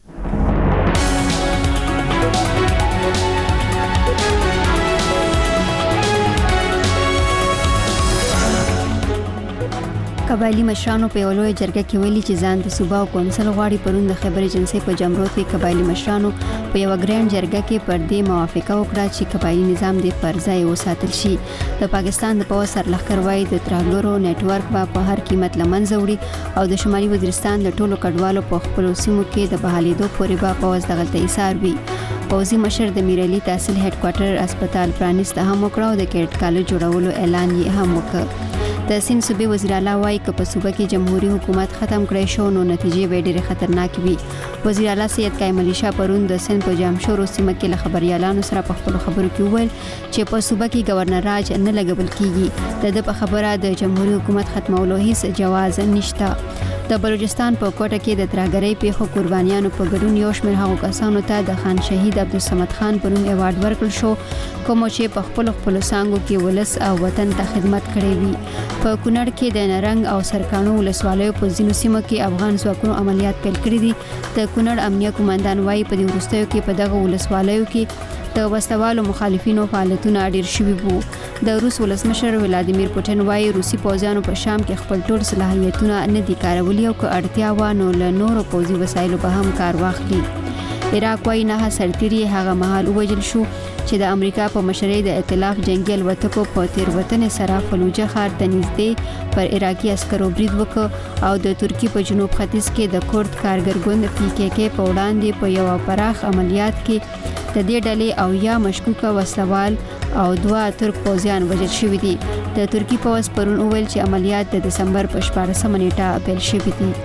Speaker 3: قبایلی مشرانو په یو لوی جرګه کې ویلي چې ځان د صوبا او کونسل غواړي پرون د خبر ایجنسی په جمرو کې قبایلی مشرانو په یو ګرانډ جرګه کې پر دې موافقه وکړه چې قبایلی نظام د پرځای وساتل شي. د پاکستان د پوځ سرلښکر وايي د ترهګرو نتورک په هر قیمت لمنځه وړي او د شمالي وزیرستان د ټولو کډوالو په خپل سیمو کې د بحالېدو پورې به پوځ دغلته ایثار وي. پوځي مشر د میرعلی تحصیل هډ کوارټر اسپیټال پرانیسته هم وکړ او د کیډ کالج جوړولو اعلان یې هم وکړ. د سیند صوبې وزیر اعلی وايي چې په صوبه کې جمهوریت حکومت ختم کړی شو نو نتیجې به ډېرې خطرناک وي. وزیر اعلی سید قائم علي شاه پرون د سیند په جامشورو سیمه کې له خبريالانو سره په خپل خبرو کې وویل چې په صوبه کې گورنر راج نه لګول کیږي. د په خبره د جمهوریت حکومت ختمولو هیڅ جواز نشته. د بلوچستان په کوټه کې د ترهګرۍ پیښو قربانیانو په ګډون یو شمېر هغو کسانو ته د خان شهید عبدالصمد خان په نوم ایوارډ ورکړل شو کوم چې په خپل څانګو کې ولس او وطن ته خدمت کړې وي. په کونړ کې د نرنګ او سرکانو ولسوالیو په ځینو سیمو کې افغان ځواکونو عملیات پیل کړي دي. د کونړ امنیه قومندان وايي په دې وروستیو کې په دغه ولسوالیو کې د وسوالو مخالفینو فعالیتونه ډېر شوي وو. د روس ولسمشر ولادیمیر پوټین وايي روسي پوځیانو په شام کې خپل ټول صلاحیتونه نه دي کارولي او که اړتیا و نو له نورو پوځي وسایلو به هم کار واخلي. عراق وايي نه سرتیري هغه مهال ووجل شو چې د امریکا په مشرۍ د ائتلاف جنگي الوتکو په تیروتنې سره فلوجه ښار ته نږدې پر عراقي عسکرو برید وکړ او د ترکی په جنوب ختیځ کې د کورد کارګر ګوند PKK په وړاندې په یو پراخ عملیات کې د دې ډلې او یا مشکوکه وسوال او 2 ترک پوځیان وژل شوي دي. د ترکی پوځ پرون وویل چې عملیات د دسمبر په 14 نیټه پیل شوي دي.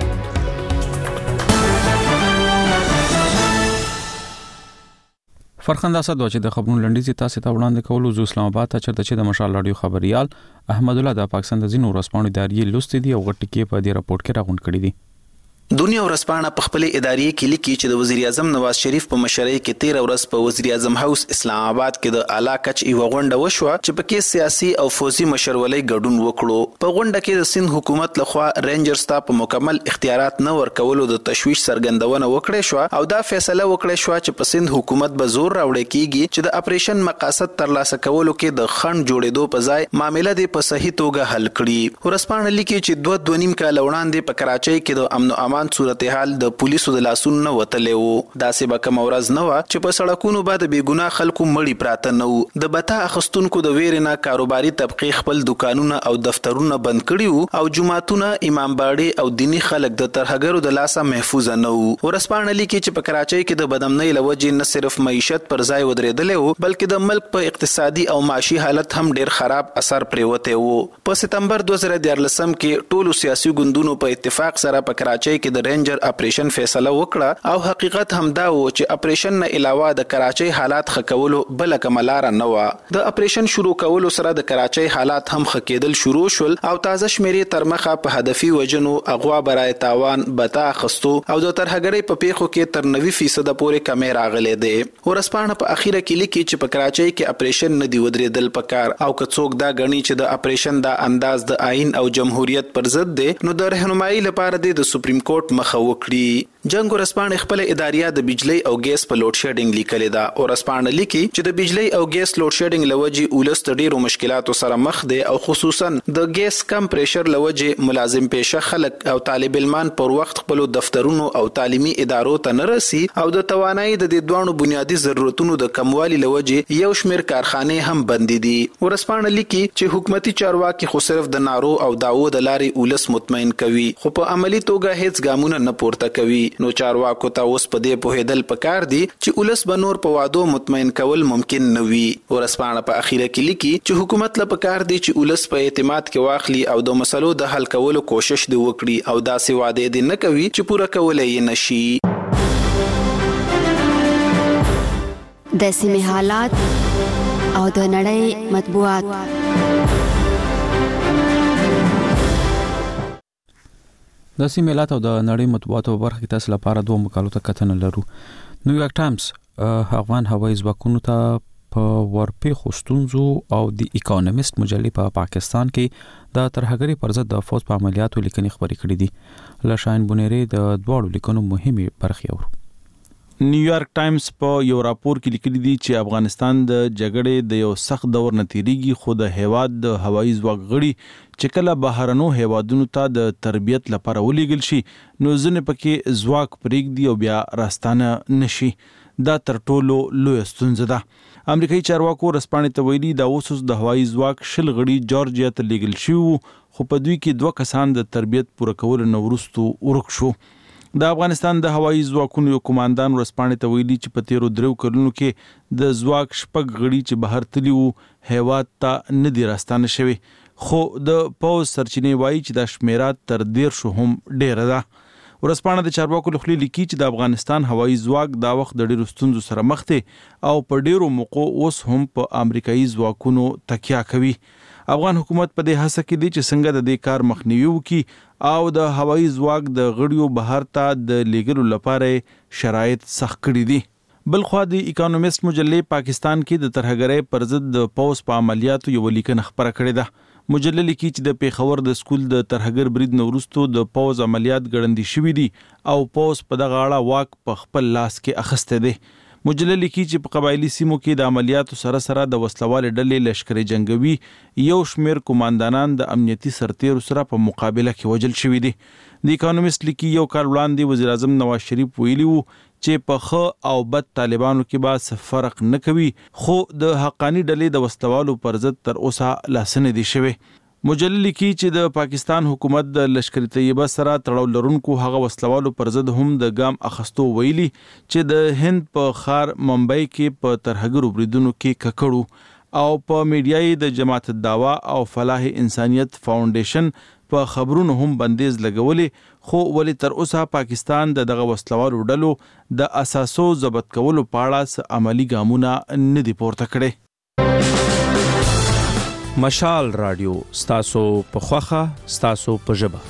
Speaker 1: فرخنده اسد چې د خبرونو لنډیز تاسو ته وړاندې کولو زو اسلام آباد ته چرته چې د مشال رادیو خبريال احمد الله د پاکستان د زینو ورسپانو ادارې لوستي دي او غټ کې په دې راپورټ کې راغونډ کړی دي.
Speaker 6: دنیا ورسپانه په خپل ادارې کې لیکي چې د وزیر اعظم نواز شریف په مشرۍ کې 13 ورځ په وزیر اعظم هاوس اسلام آباد کې د اعلی کچ یو غونډه وشوه چې پکې سیاسي او فوزي مشرولۍ ګډون وکړو. په غونډه کې د سند حکومت لخوا رینجرز ته په مکمل اختیارات نه ورکولو د تشویش څرګندونه وکړې شو او دا فیصله وکړې شو چې په سند حکومت به زور راوړي کیږي چې د اپریشن مقاصد ترلاسه کولو کې د خند جوړېدو په ځای معاملې د په صحیح توګه حل کړي. ورسپانه لیکي چې 2.5 کال وړاندې په کراچۍ کې د امن او امان صورتحال د پولیسو د لاسونو نه وتلې وو. داسې به کوم ورځ نه و چې په سړکونو باندې بېګناه خلکو مړی پراته نه وو. د بتا اخستونکو د ویرې نه کاروباري طبقه خپل دکانونه او دفترونه بند کړي وو او جمعهتونه امام باړې او دینی خلک د ترهګرو د لاسه محفوظ نه وو. ورسپانه لیکي چې په کراچۍ کې د بدامنۍ لوجې نه صرف معیشت پر ځای ودرېدلې وو بلکې د ملک په اقتصادي او معاشي حالت هم ډېر خراب اثر پریوته وو. په سپتمبر 2014 کې ټولو سیاسي ګوندونو په اتفاق سره په کراچۍ کې د رینجر اپریشن فیصله وکړه او حقیقت هم دا و چې اپریشن نه علاوه د کراچۍ حالات خکولو بل کومه لار نه و. د اپریشن شروع کولو سره د کراچۍ حالات هم خکېدل شروع شول او تازه شمیرې تر مخه په هدفي وجنو اغوا برای تاوان بتا خستو او د ترهګرۍ په پیښو کې تر 90% پورې کمې راغلې ده. ورسپانه په اخیره کې لیکي چې په کراچۍ کې اپریشن نه دی ودرېدل پکار او که څوک دا غني چې د اپریشن دا انداز د آئین او جمهوریت پر ضد دی نو د رهنمایي لپاره د سپریم کورټ مخه وکړي. جنگ ورسپانې خپل اداریا د بجلی او ګیس په لوډ شیډینګ لیکلې ده او ورسپانې لیکي چې د بجلی او ګیس لوډ شیډینګ لوجي ولست ډیرو مشکلاتو سره مخ دي او خصوصا د ګیس کم پریشر لوجي ملازم پیشه خلک او طالب علمان پر وخت خپل دفترونو او تعلیمي ادارو ته نه رسي او د توانایي د دوانو بنیادی ضرورتونو د کموالي لوجه یو شمیر کارخانه هم بند دي. ورسپانه لیکي چې حکومتي چارواکي خو صرف د نارو او داو د لارې ولس مطمئن کوي خو په عملی توګه هیڅ ګامونه نه پورته کوي. نو چارواکو ته اوس په دې پوهیدل پکار دي چې ولس به نور په وادو مطمئن کول ممکن نه وي. ورسپانه په اخیره کې لیکي چې حکومت له پکار دي چې ولس په اعتماد کې واخلي او د مسلو د حل کولو کوشش دی وکړي او داسې وعده دي نه کوي چې پوره کولای یې نشي.
Speaker 3: د سیمې حالات او د نړۍ مطبوعات.
Speaker 1: د سیمې حالات او د نړۍ مطبوعاتو په برخه کې تاسو لپاره دوه مقالو ته کتنه لرو. نیویارک ټایمز افغان هوایي ځواکونو ته په ورپېښو ستونزو او د اکانومیست مجلې په پاکستان کې د ترهګرۍ پر ضد د فوج په عملیاتو لیکنې خبرې کړې دي. لشاین بونیری د دواړو لیکنو مهمه برخې اورو.
Speaker 7: نیویارک ټایمز په یو راپور کې لیکلي دي چې افغانستان د جګړې د یو سخت دور نه تیریږي خو د هیواد د هوایي ځواک غړي چې کله بهرنو هیوادونو ته د تربیت لپاره ولېږل شي نو ځنې پکې ځواک پرېږدي او بیا راستانه نشي. دا تر ټولو لوی ستونزه ده. امریکایي چارواکو رسپانې ته ویلي دا اوس د هوایي ځواک 20 غړي جورجیا ته لیږل شوي خو په دوی کې 2 کسان د تربیت پوره کولو نه وروسته ورک شو. د افغانستان د هوایي ځواکونو یو کمانډان ورسپانې ته ویلي چې په تیرو 3 کلونو کې د ځواک 6 غړي چې بهر تللی وو هیواد ته نه دي راستانه شوي خو د پوز سرچینې وایي چې د شمیرات تر 10 هم ډیره ده. ورسپانه د چارواکو لخوا لیکي چې د افغانستان هوایي ځواک دا وخت د ډیرو ستونزو سره مخ دی او په ډیرو موقعو اوس هم په امریکایي ځواکونو تکیه کوي. افغان حکومت په دې هڅه کې دی چې څنګه د دې کار مخنیوي وکړي او د هوایي ځواک د غړیو بهر ته د لیږلو لپاره شرایط سخت کړي دي. بلخوا د اکانومیست مجلې پاکستان کې د ترهګرۍ پر ضد د پوز په عملیاتو یو لیکنه خبره کړې ده. مجله لیکي چې د پیښور د سکول د ترهګر برید نه وروسته د پوز عملیات ګړندي شوي دي او پوز په دغه اړه واک په خپل لاس کې اخیسته دي. مجله لیکي چې په قبایلی سیمو کې د عملیاتو سره سره د وسلوال ډلې لشکري جنگوي یو شمیر کمانډانان د امنیتي سرتیرو سره په مقابله کې وژل شوي دي. د اکانومیست لیکي یو کال وړاندې وزیر اعظم نواز شریف ویلي وو چې په ښه او بد طالبانو کې به څه فرق نه کوي خو د حقانی ډلې د وسلوالو پر ضد تر اوسه لاسنه دي شوي. مجله لیکي چې د پاکستان حکومت د لشکري طیبه سره تړاو لرونکو هغه وسلوالو پر ضد هم د ګام اخستو ویلي چې د هند په ښار ممبئی کې په ترهګرو بریدونو کې ککړو او په میډیاي د جماعت الدعوا او فلاح انسانیت فاونډیشن په خبرونو هم بندیز لګولې خو ولی تر اوسه پاکستان دغه وسلوالو ډلو د اساسو ضبط کولو په اړه عملی ګامونه نه دي پورته کړي.
Speaker 9: مشال رادیو ستاسو په خوخه ستاسو په ژبه.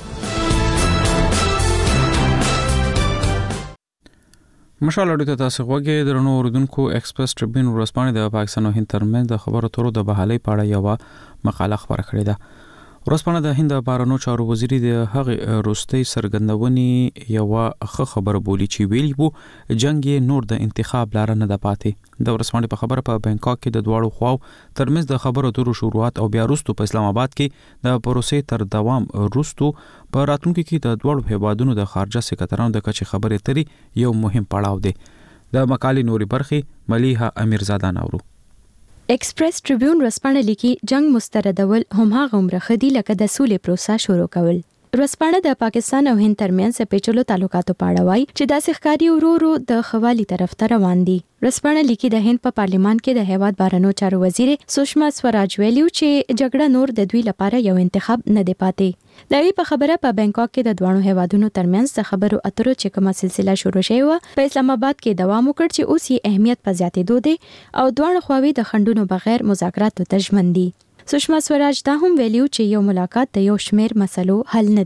Speaker 1: مشال رادیو ته تاسو غوږی درنو اوریدونکو ایکسپریس ټریبیون ورسپانې د پاکستان او هند ترمنځ د خبرو اترو د بحالۍ په اړه یو مقاله خبره کړې ده. ورسپانه د هند بهرنیو چارو وزیر د هغې روستۍ څرګندونې یو خبره بولی چې ویلي وو جنگ یې نور د انتخاب لاره نه ده پاتې. د ورسپانې په خبره په بانکاک کې د دواړو خواو ترمنځ د خبرو اترو شروعات او بیا وروسته په اسلام آباد کې د پروسې تر دوام وروسته په راتلونکي کې د دواړو هیوادونو د خارجه سکرټرانو د کچې خبرې اترې یو مهم پړاو دی. د مقالې نوري برخې ملیحه امیرزاده نورو.
Speaker 15: ایکسپریس ټریبیون ورسپانه لیکي جنگ مستردول هماغه عمره خدي لکه د سولې پروسه شروع کول. ورسپانه د پاکستان او هند ترمنځ پیچلو تعلقاتو په اړه وایي چې داسې ښکاري ورو د خوالي طرف ته روان دي. ورسپانه لیکي د هند په پارلیمان کې د هیواد بهرنیو چارو وزیر سوشما سوراج ویلي چې جګړه نور د دوی لپاره یو انتخاب نه دی پاتې. د دې په خبره په بانکاک کې د دوه هیوادونو ترمنځ د خبرو اترو چې کومه سلسله شروع شوه په اسلام آباد کې دوام وکړ چې اوس یې اهمیت په زیاتېدو دی او دوه خواوې د خندونو بغیر مذاکرات ته ژمن دي. سوشما سوراج دا هم ویلي چې یو ملاقات د یو شمیر مسلو حل نه دی.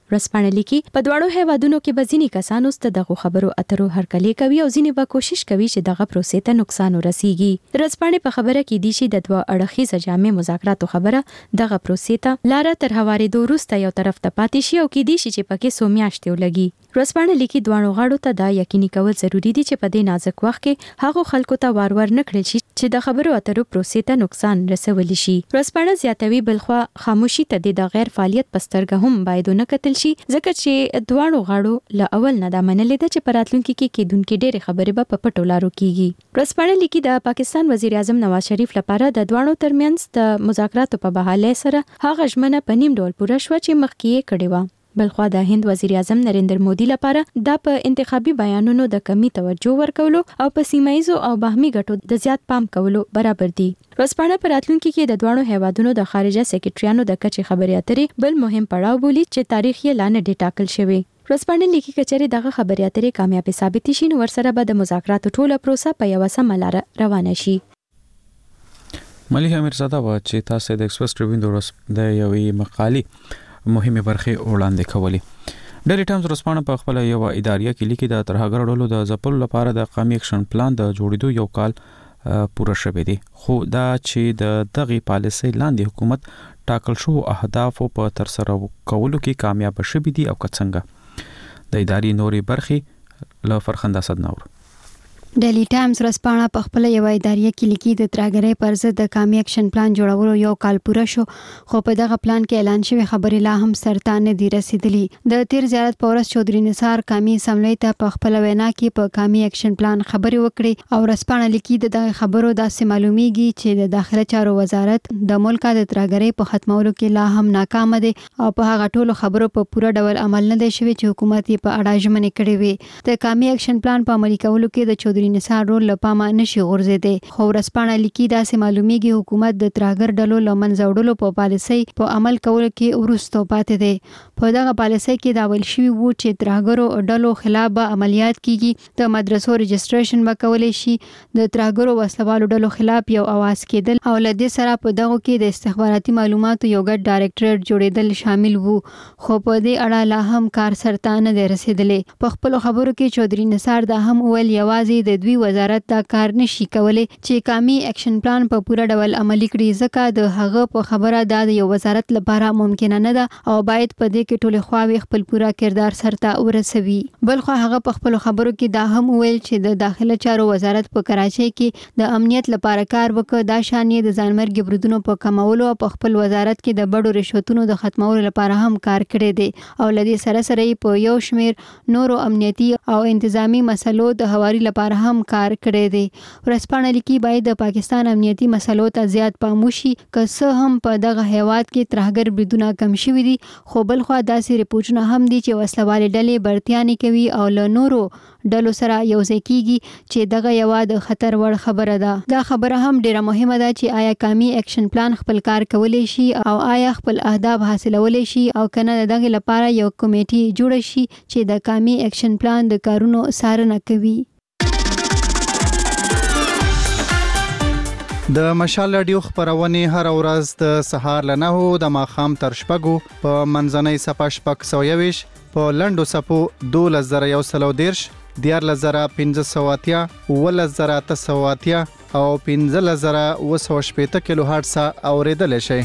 Speaker 15: ورځپاڼه لیکي په دواړو هیوادونو کې به ځینې کسان اوس دغه خبرو اترو هرکلی کوي او ځینې به کوشش کوي چې دغه پروسې ته نقصان ورسیږي. ورځپاڼه په خبره کې دي چې د دوه اړخیزه جامع مذاکراتو خبره دغه پروسې ته لاره تر هوارېدو وروسته یو طرف ته پاتې شي او کې دي چې پکې څو میاشتې ولګي. ورځپاڼه لیکي دواړو غاړو ته دا یقیني کول ضروری دي چې په دې نازک وخت کې هغه خلکو ته وار نه کړل شي چې د خبرو اترو پروسې ته نقصان رسولی شي. ورځپاڼه زیاتوي بلخوا خاموشي ته د غیر فعالیت پسترګه هم باید نه کتل شي ځکه چې دواړو غاړو له اول نه دا منلې ده چې پراتلونکو کې کېدونکې ډېرې خبرې به په پټو لارو کیږي. ورځپاڼه لیکي د پاکستان وزیر اعظم نواز شریف لپاره د دواړو ترمنځ د مذاکراتو په بحالۍ سره هغه ژمنه په نیم ډول پوره شوه چې مخکې یې کړې وه. بلخوا د هند وزیر اعظم نریندر مودي لپاره دا په انتخابي بیانونو د کمی توجه ورکولو او په سیمایزو او باهمي ګټو د زیات پام کولو برابر دي. ورځپاڼه په راتلونکي کې د دواړو هیوادونو د خارجه سکرټریانو د کچې خبرې اترې بل مهم پړاو بولي چې تاریخ یې لا نه دی ټاکل شوی. ورځپاڼه لیکي کچېرې دغه خبرې اترې کامیابې ثابت شي نو ورسره به د مذاکراتو ټوله پروسه په یوه سمه لاره روانه شي.
Speaker 1: مليحه میرزاده و چې تاسو د ایکسپریس ټریبیون د یوې مقالې مهمه برخه وړاندې کولې. ډیلی ټایمز ورځپاڼه په خپل یو اداریه کې لیکي د ترهګر ډلو د ځپلو لپاره د قومي اکشن پلان د جوړېدو یو کال پوره شوی دی خو دا چې د دغه پالیسۍ لاندې حکومت ټاکل شو اهدافو په تر سره کولو کې کامیاب شوی دی او څنګه د ادارې نوري برخې له فرخنده صدنور.
Speaker 3: ډیلی ټایمز ورځپاڼه په خپل یو اداریه کې لیکي د ترهګرۍ پر ضد د قومي اکشن پلان جوړولو یو کال پوره شو خو په دغه پلان کې اعلان شوی خبرې لا هم سرته نه دي رسیدلې. د تیر زیارت په ورځ چودري نثار قومي اسمبلی ته په خپل وینا کې په قومي اکشن پلان خبرې وکړې او ورځپاڼه لیکي دغه خبرو داسې معلومیږي چې د داخله چارو وزارت د ملک د ترهګرۍ په ختمولو کې لا هم ناکام دی او په هغه ټولو خبرو په پوره ډول عمل نه دی شوی چې حکومت یې په اړه ژمنې کړې وي. د قومي اکشن پلان په عملي کولو کې د چودري نثار رول لپاره نشي غورځېدی خو ورځپاڼه لیکي داسې معلومیږي حکومت د ترهګر ډلو له منځه وړلو په پالیسۍ په عمل کولو کې وروسته پاتې دی. په دغه پالیسۍ کې دا ویل شوي وو چې ترهګرو ډلو خلاف به عملیات کیږي د مدرسو رجسټریشن به کولی شي د ترهګرو وسلوالو ډلو خلاف یو اواز کېدل او له دې سره په دغه کې د استخباراتي معلوماتو یو ګډ ډایرکټریټ جوړېدل شامل وو خو په دې اړه لا هم کار سرته نه دی رسېدلی. په خپلو خبرو کې چودري نثار دا هم ویل یوازې د دوی وزارت دا کار نشي کولی چې قومي اکشن پلان په پوره ډول عملي کړي ځکه د هغه په خبره دا د یو وزارت لپاره ممکن نه ده او باید په دې کې ټولې خواوې خپل پوره کردار سرته ورسوي. بلخو هغه په خپل خبرو کې دا هم ویل چې د داخله چارو وزارت په کراچۍ کې د امنیت لپاره کار وکړ دا شانې د ځانمرګي بریدونو په کمولو او په خپل وزارت کې د بډو رشوتونو د ختمولو لپاره هم کار کړی دی او لدې سره سره په یو شمیر نورو امنیتي او انتظامی مسلو د هواري لپاره هم کار کړی دی. ورځپاڼه لیکي باید د پاکستان امنیتي مسلو ته زیات پام وشي که څه هم په دغه هیواد کې ترهګر بریدونه کم شوي دي خو بلخوا داسې ریپورټونه هم دي چې وسلوالې ډلې بړتیا نه کوي او له نورو ډلو سره یوځای کیږي چې دغه یو د خطر وړ خبره ده. دا خبره هم ډیره مهمه ده چې آیا قومي اکشن پلان خپل کار کولی شي او آیا خپل اهداف حاصلولی شي او کنه دغه لپاره یو کمیټي جوړ شي چې د قومي اکشن پلان د کارونو څارنه کوي.
Speaker 10: د مشال رادیو خبرونه هر ورځ د سهار له 9 د ماخام تر شپږو په منځنۍ صفه شپږ 120 په لندو صفو 2130 14580 11880 او 15980 کیلو هرتز اوریدل شي.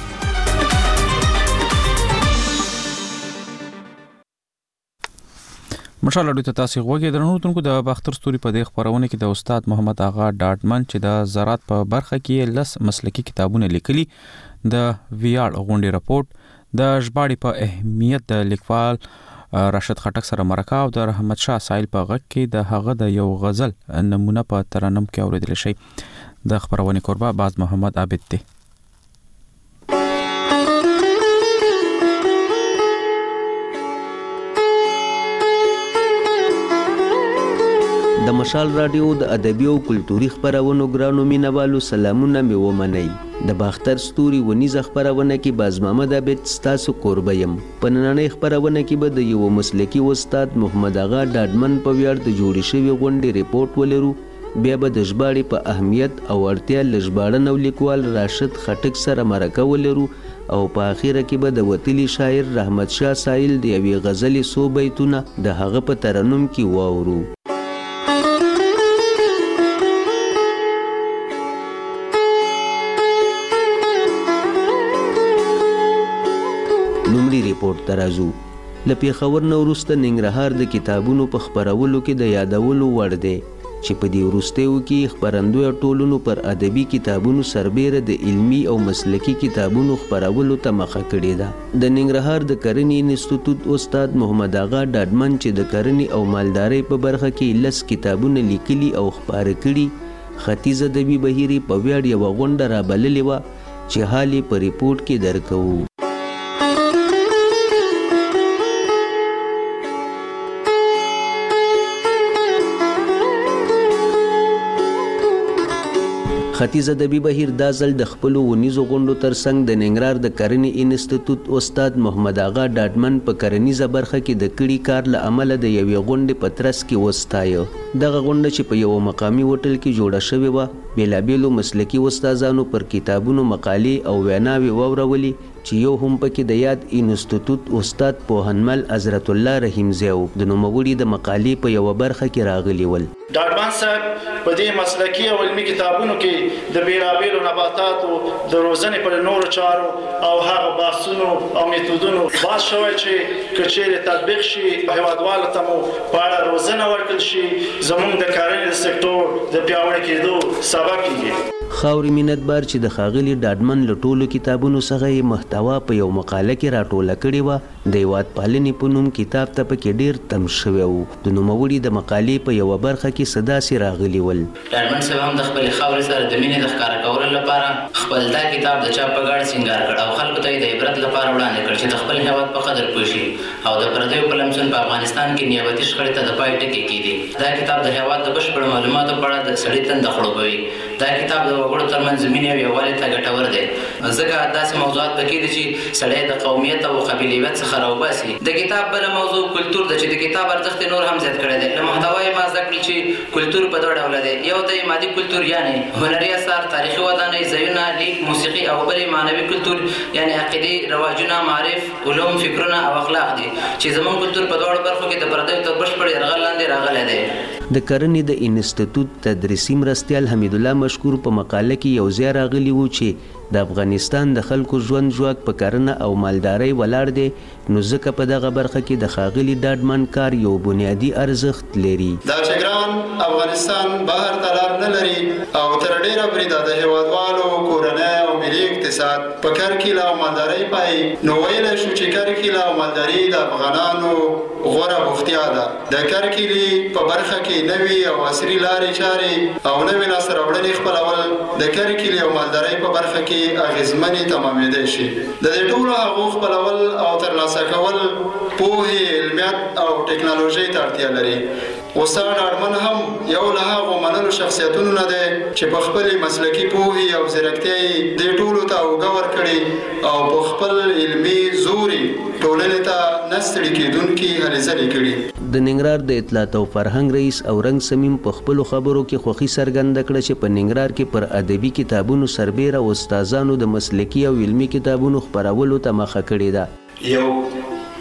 Speaker 1: مشال اډو ته تاسو غوږی درنوتونکو د باختر ستوري په دې خبرونه کې د استاد محمد آغا ډاټمن چې د زراعت په برخه کې لس مسلکی کتابونه لیکلي د ویاړ غونډې راپورټ د ژباړې په اهمیت د لیکوال راشد خټک سره مرکه او د رحمت شاه سایل په غږ کې د هغه د یو غزل نمونه په ترنم کې اوریدل شي. د خبرونه قربا باز محمد عابد دی.
Speaker 12: د مشال رادیو د ادبي او کلتوري خبرونو ګرانو مینوالو سلامونه مې ومنئ. د باختر ستوري ونیزه خبرونه کې باز محمد عابد ستاسو قربا یم. په نننۍ خبرونه کې به د یو مسلکي استاد محمد آغا ډاډمن په ویاړ د جوړې شوې غونډې ریپورت ولرو. بیا به د ژباړې په اهمیت او اړتیا له ژباړن او لیکوال راشد خټک سره مرکه ولرو او په اخیره کې به د وتلی شاعر رحمت شاه سایل د یوې غزلې څو بیتونه د هغه په ترنم کې واورو. لومړی ریپورت ته راځو. له پېښور نه وروسته ننګرهار د کتابونو په خپرولو کې د یادولو وړ دی چې په دې وروستیو کې خپرندویه ټولنو پر ادبي کتابونو سربیره د علمي او مسلکي کتابونو خپرولو ته مخه کړې ده. د ننګرهار د کرنې انسټیټیوټ استاد محمد آغا ډاډمن چې د کرنې او مالدارۍ په برخه کې 10 کتابونه لیکلي او خپاره کړي، ختیځ ادبي بهیر په ویاړ یوه غونډه رابللې وه چې حال یې په ریپورټ کې درکوو. ختیځ ادبي بهیر دا ځل د خپلو ونیزو غونډو ترڅنګ د ننګرهار د کرنې انسټیټیوټ استاد محمد آغا ډاډمن په کرنیزه برخه کې د کړي کار له امله د یوې غونډې په ترڅ کې وستایه. دغه غونډه چې په یوه مقامي هوټل کې جوړه شوې وه، بېلابېلو مسلکي استادانو پر کتابونو مقالې او ویناوې واورولې چې یو هم پکې د یاد انسټیټیوټ استاد پوهنمل حضرت الله رحیمزی و. د نوموړي د مقالې په یوه برخه کې راغلي ول.
Speaker 8: ډاډمن صاحب په دې مسلکي او علمي کتابونو کې د بیلابیلو نباتاتو د روزنې پر نورو چارو او هغه بحثونو او میتودونو بحث شوی چې که چیرې تطبیق شي هیوادوالو ته مو په اړه روزنه ورکړل شي، زموږ د کرنې د سکتور د پیاوړي کېدو سبب کیږي.
Speaker 12: خاوري مینتبار چې د ښاغلي ډاډمن له ټولو کتابونو څخه یې محتوا په یو مقاله کې راټوله کړې وه، د هیواد پالنې په نوم کتاب ته پکې ډېر تم شوی و. د نوموړي د مقالې په یوه برخه کې څه داسې راغلي ول.
Speaker 13: ډاډمن صاحب هم د خپلې خاورې سره د مینې د ښکاره کولو لپاره خپل دا کتاب د چاپ په ګاډ سینګار کړ او خلکو ته یې د عبرت لپاره وړاندې کړ چې د خپل هیواد په قدر پوه شي او د پردیو په لمسون په افغانستان کې نیابتي شخړې ته د پای ټکی کېږدي. دا کتاب د هیواد د بشپړ معلوماتو په اړه د سړي تنده خړوبوي. دا کتاب د وګړو ترمنځ مینې او یووالي ته ګټور دی، ځکه داسې موضوعات پکې دي چې سړی د قومیت او قبیلویت څخه راوباسي. د کتاب بله موضوع کلتور ده چې د کتاب ارزښت نور هم زیات کړی دی. له محتوا یې ما زده کړل چې کلتور په دوه ډوله دی. یو ته مادي کلتور یعنې هنري اثار، تاریخي ودانۍ، ځایونه، لیک، موسیقي، او بل معنوي کلتور یعنې عقیدې، رواجونه، معارف، علوم، فکرونه او اخلاق دي چې زموږ کلتور په دواړو برخو کې د پردیو تر بشپړ یرغل لاندې راغلی دی.
Speaker 12: د کرنې د انسټیټیوټ تدریسي مرستیال حمید الله مشکور په مقاله کې یو ځای راغلی و چې د افغانستان د خلکو ژوند ژواک په کرنه او مالدارۍ ولاړ دی، نو ځکه په دغه برخه کې د ښاغلي ډاډمن کار یو بنیادي ارزښت لري.
Speaker 8: دا چې ګران افغانستان بهر ته لار نه لري او تر ډېره بریده د هیوادوالو کورنۍ او ملي اقتصاد په کرکیله او مالدارۍ پای، نو ویلی شو چې کرکیله او مالداري د افغانانو غوره بوختیا ده. د کرکیلې په برخه کې نوي او عصري لارې چارې او نوي لاسته راوړنې خپلول د کرکیلې او مالدارۍ په برخه کې اغیزمنې تمامېدی شي. د دې ټولو هغو خپلول او ترلاسه کول پوهې، علمیت او ټکنالوژۍ ته اړتیا لري. استاد ډاډمن هم یو له هغو منلو شخصیتونو نه دی چې په خپلې مسلکي پوهې او ځیرکتیا یې دې ټولو ته اوږه ورکړې او په خپل علمي زور یې ټولنې ته نه ستړي کېدونکي هلې ځلې کړي.
Speaker 12: د ننګرهار د اطلاعات او فرهنګ رئیس اورنګ سمیم په خپلو خبرو کې خوښي څرګنده کړه چې په ننګرهار کې پر ادبي کتابونو سربیره استادانو د مسلکي او علمي کتابونو خپرولو ته مخه کړې ده.
Speaker 14: یو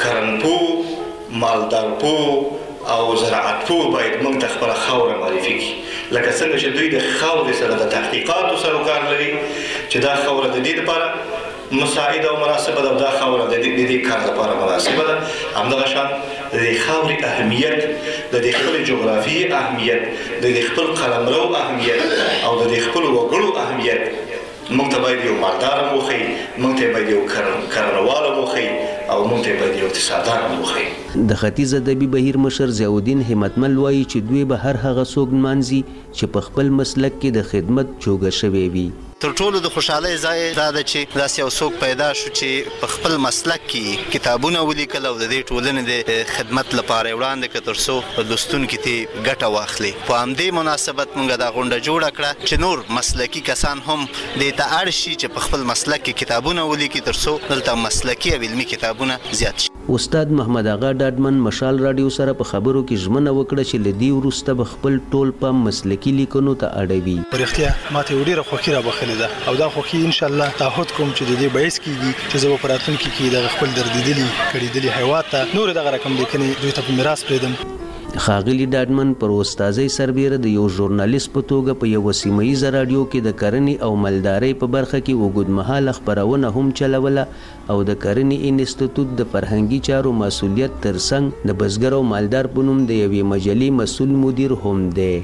Speaker 14: کرنپو، مالدارپو او زراعتپو باید موږ ته خپله خاوره معرفي کړي، لکه څنګه چې دوی د خاورې سره د تحقیقاتو سره کار لري چې دا خاوره د دې لپاره مساعده او مناسبه ده، دا خاوره د دې کار لپاره مناسبه ده. همدغه شان د دې خاورې اهمیت، د دې خپلې جغرافیې اهمیت، د دې خپل قلمرو اهمیت او د دې خپلو وګړو اهمیت موږ ته باید یو مالدار هم وښیي، موږ ته باید یو کرنوال هم وښیي او موږ ته باید یو اقتصاددار هم وښیي.
Speaker 12: د ختیځ ادبي بهیر مشر ضیاءالدین همتمل وایي چې دوی به هر هغه څوک نمانځي چې په خپل مسلک کې د خدمت جوګه شوی وي.
Speaker 16: تر ټولو د خوشحالۍ ځای دا ده چې داسې یو څوک پیدا شو چې په خپل مسلک کې کتابونه ولیکل او د دې ټولنې د خدمت لپاره وړاندې کړه تر څو لوستونکي ترې ګټه واخلي. په همدې مناسبت موږ دا غونډه جوړه کړه چې نور مسلکي کسان هم دې ته اړ شي چې په خپل مسلک کې کتابونه ولیکي تر څو دلته مسلکي او علمي کتابونه زیات شي.
Speaker 12: استاد محمد اغا ډاډمن مشال رادیو سره په خبرو کې ژمنه وکړه چې لدی وروسته به خپل ټول په مسلکی لیکنو ته اړوي.
Speaker 18: پرختیا ماته ډیره خوښی را بخښلې ده او دا خوښی ان شاء الله تعهد کوم چې د دې بحث کیږي چې زه په راتلونکي کې د خپل دردیدلي کړیدلي حیوات ته نور دغه رقم لیکنې دوی ته په میراث پرېږدم.
Speaker 12: خاغلی ډاډمن پر استادۍ سربیره د یو ژورنالیست په توګه په یو سیمه‌ییزه رادیو کې د کرنې او مالدارۍ په برخه کې اوږدمهاله خپرونه هم چلوله او د کرنې انسټیټیوټ د فرهنګي چارو مسؤلیت ترڅنګ د بزګر او مالدار په نوم د یوې مجلې مسؤل مدیر هم دی.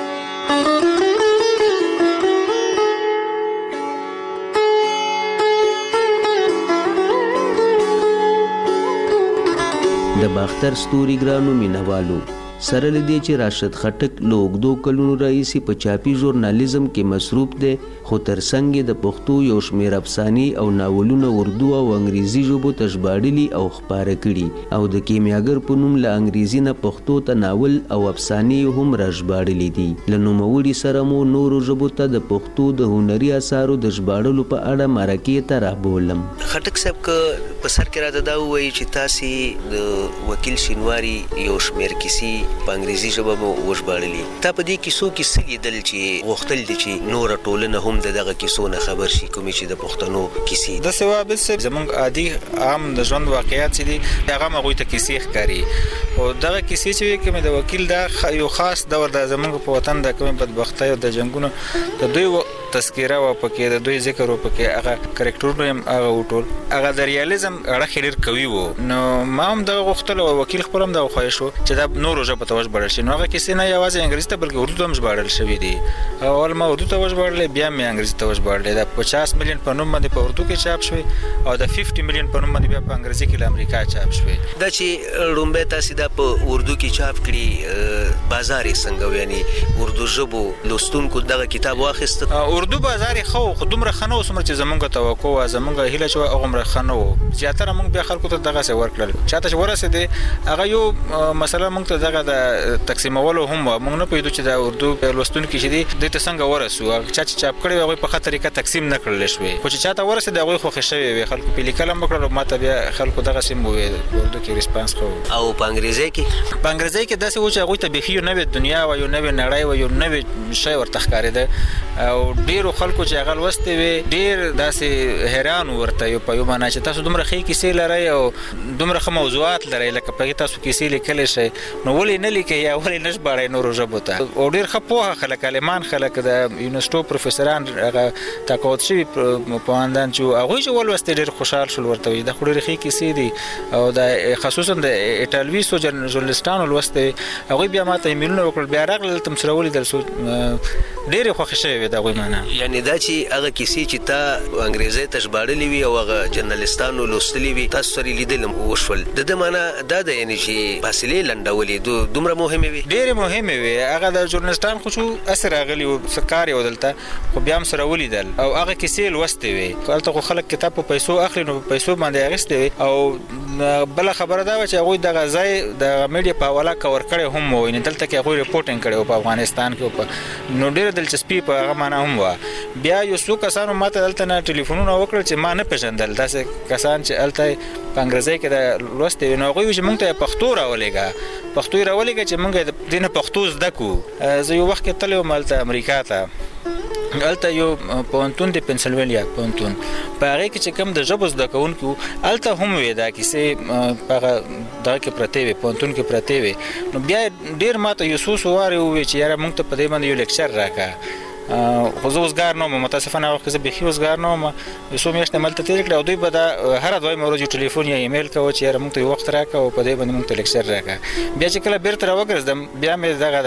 Speaker 12: د باختر ستوري ګرانو مینوالو سره لدی چې راشد خټک له اوږدو کلونو راهیسې په چاپي ژورنالیزم کې مصروف دی خو ترڅنګ د پښتو یو شمېر افسانې او ناولونه اردو او انګریزي ژبو ته ژباړلي او خپاره کړي او د کیمیاګر په نوم له انګریزي نه پښتو ته ناول او افسانې هم راژباړلي دي. له نوموړي سره مو نورو ژبو ته د پښتو د هنري اثارو د ژباړلو په اړه مرکې ته رابولم. خټک صاحب که په سر کې راته دا ووایي چې تاسې د وکیل شینواري یو شمېر کیسې په انګریزي ژبه مو وژباړلي، تا په دې کیسو کې څه لیدل چې غوښتل دي چې نوره ټولنه هم د دغه کیسو نه خبر شي، کومې چې د پښتنو کیسې
Speaker 19: د ثواب صاحب زموږ عادي عام د ژوند واقعیات چې دي هغه هغوی ته کیسې ښکاري او دغه کیسې چې کومې د وکیل دا یو خاص دور د زموږ په وطن د کومې بدبختۍ او د جنګونو د دوی تذکره و پکې د دوی ذکر و پکې هغه کریکټرونه هم هغه وټول هغه د ریالیزم اړه ډېر قوي و. نو ما هم دغه غوښتل او وکیل خپل هم دغه خواهش و چې دا نورو ژبو ته وژباړل شي. نو هغه کیسې نه یوازې انګریزي ته بلکې اردو ته هم ژباړل شوي دي. اول ما اردو ته وژباړلې بیا مې انګریزي ته وژباړلې. د 50 میلیون په نوم باندې په اردو کې چاپ شوی او د 50 میلیون په نوم باندې بیا په انګریزي کې له امریکا چاپ شوی.
Speaker 12: دا چې لومبه تاسو دا په اردو کې چاپ کړي بازار یې څنګه یعنی اردو ژبو لوستونکو دغه کتاب واخیست؟
Speaker 19: اردو بازار خو دومره خنو سمره چې زمونږ توقع و زمونږ هیله چې هغه مر خنو زیاتره موږ بیا خلکو ته دغه څه ورکړل چاته چې ورسېده هغه یو مثلا موږ ته دغه د تقسیمولو هم موږ نه پوهېدو چې د اردو لوستونکي چې دي دوی ته څنګه ورسو چا چې چاپ کړی هغوی په ښه طریقه تقسیم نه کړلی شوې خو چې چاته ورسېد هغوی خوښې شوې وې خلکو پې لیکل هم وکړل او ما ته بیا خلکو دغسې هم وویل په اردو کې ریسپانس ښه
Speaker 12: او په انګریزۍ کې
Speaker 19: په انګریزۍ کې داسې و چې هغوی ته بیخي یو نوې دنیا وه یو نوې نړۍ وه یو نوې شی ورته ښکارېده او ډېرو خلکو چې هغه لوستې وې ډېر داسې حیران ورته یو په یو معنا چې تاسو دومره ښې کیسې لرئ او دومره ښه موضوعات لرئ لکه په هغې تاسو کیسې لیکلی شئ نو ولې نه لیکئ یا ولې نه ژباړئ نورو ژبو ته او ډېر ښه پوهه خلک عالمان خلک د یونیورسټو پروفیسران هغه تقاعد شوي پوهاندان چې هغوی چې ولوستې ډېر خوشحال شول ورته وایي دا خو ډېرې ښې کیسې دي او د خصوصا د ایټالوي څو ژورنالستانو لوستې هغوی بیا ما ته ایمیلونه وکړل بیا راغلل هلته م سره ولیدل ډېرې خوښې شوې وې د هغوی معنا
Speaker 12: یعنې دا چې هغه کیسې چې تا انګریزۍ ته ژباړلې وي او هغه جرنالستانو لوستلې وي تاسو سره لیدل هم وشول د ده معنا دا ده یعنې چې فاصلې لنډولې دومره مهمې وي
Speaker 19: ډېرې مهمې وي هغه د جرنالستان خو شو هسې راغلي وو څه کار یې و دلته خو بیا هم سره ولیدل او هغه کیسې لوستې وې هلته خو خلک کتاب په پیسو اخلي نو په پیسو باندې اخیستې وې او بله خبره دا وه چې هغوی دغه ځای د میډیا په حواله کور کړی هم و یعنې دلته کې هغوی ریپورټینګ کړی و په افغانستان کې نو ډېره دلچسپي په هغه معنا هم وه بیا یو څو کسانو ما ته دلته نه ټلیفونونه وکړل چې ما نه پېژندل داسې کسان چې هلته په انګریزۍ کې د لوستې وي نو هغوی وایي چې موږ ته یې پښتو راولېږه پښتو یې راولېږه چې موږ د دې نه پښتو زده کړو زه یو وخت کې تللی وم هلته امریکا ته هلته یو پوهنتون دی پنسلوانیا پوهنتون په هغې کې چې کوم د ژبو زده کوونکي وو هلته هم وې دا کیسې په هغه دغه کې پرتې وې پوهنتون کې پرتې وې نو بیا ډېر ما ته یو څو وارې وویل چې یاره موږ ته په دې باندې یو لیکچر راکړه خو زه اوسګار نه وم متاسفانه هغه وخت کې زه بیخي اوسګار نه وم یو څو میاشتې هملته تېرې کړې او دوی به دا هره دویمه ورځ یو ټلیفون یا ایمیل کوه چې یاره موږ ته یو وخت راکړه او په دې باندې موږ ته لیکچر راکړه بیا چې کله بیرته راوګرځېدم بیا مې دغه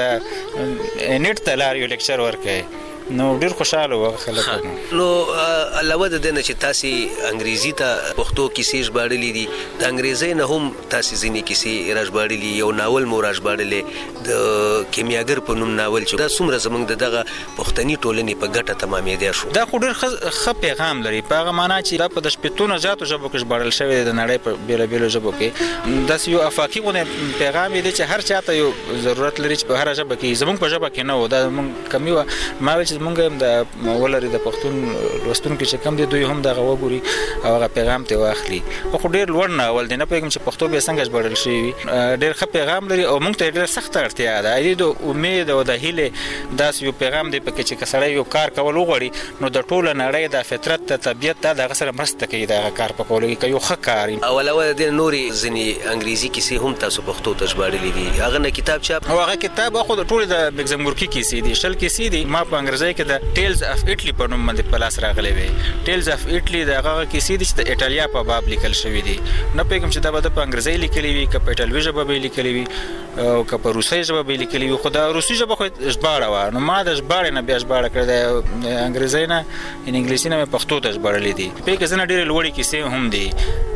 Speaker 19: د نیټ ته لار یو لیکچر ورکړی نو ډېر خوشحاله وو خلک
Speaker 12: نو علاوه د دې نه چې تاسې انګریزي ته پښتو کیسې ژباړلې دي د انګریزۍ نه هم تاسې ځینې کیسې راژباړلي یو ناول مو راژباړلی د کیمیاګر په نوم ناول چې دا څومره زموږ د دغه پښتني ټولنې په ګټه تمامېدی شو
Speaker 19: دا خو ډېر ښه پیغام لري په هغه معنا چې دا په د شپېتو نه زیاتو ژبو کې ژباړل شوی دی د نړۍ په بېلابېلو ژبو کې داسې یو افاقي غوندې پیغام یې دی چې هر چا ته یو ضرورت لري چې په هره ژبه کې زموږ په ژبه کې نه و دا زموږ کمي وه ما ویل چې چې موږ هم د ولري د پښتون لوستونکو چې کم دي دوی هم دغه وګوري او هغه پیغام ته واخلي. خو ډېر لوړ نه ول دی نه پوهېږم چې پښتو به څنګه ژباړل شوی وي. ډېر ښه پیغام لري او موږ ته ډېر سخته اړتیا ده. د امید او د هیلې داسې یو پیغام دی پکې چې که سړی یو کار کول وغواړي نو د ټوله نړۍ د فطرت د طبیعت د هغه سره مرسته کوي دغه کار په کولو کې که یو ښه کار وي.
Speaker 12: او علاوه د نورې ځینې انګریزي کیسې هم تاسو پښتو ته ژباړلي دي. هغه نه کتاب چاپ
Speaker 19: او هغه کتاب خو د ټولې د لکزمبورګي کیسې دي. 20 کیسې دي. ما په انګریزي کې د ټیلز اف ایټلی په نوم باندې په لاس راغلي وي. ټیلز اف ایټلی د هغه کیسې دي چې د ایټالیا په باب لیکل شوی دي. نه پېږم چې دا به په انګریزي لیکلي وي که په ایټالوي ژبه به لیکلي وي او که په روسي ژبه به لیکلي وي. خو د روسي ژبه خو ژباړه وه نو ما د ژباړې نه بیا ژباړه کړې ده. انګریزي نه انګلیسي نه مې پښتو ته ژباړلې دي. پېږه ځینې ډېرې لوړې کیسې هم دي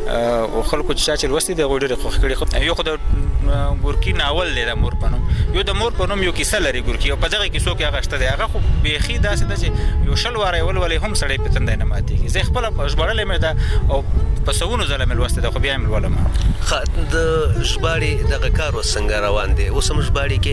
Speaker 19: او خلکو چې چا چې لوستي دي هغوی ډېرې خوښ کړي. یو خو د ګورکي ناول دی د مور په نوم. یو د مور په نوم یو کیسه لري ګورکي او په دغه کیسو کې هغه شته دی. هغه خو بیخي داسې ده چې یو 100 واره یې ولولې هم سړی په تندی نه ماتېږي. زه خپله ژباړلې مې ده او په سوونو ځله مې لوستې ده خو بیا مې لولم.
Speaker 12: د ژباړې دغه کار اوس څنګه روان دی؟ اوس هم ژباړې کې؟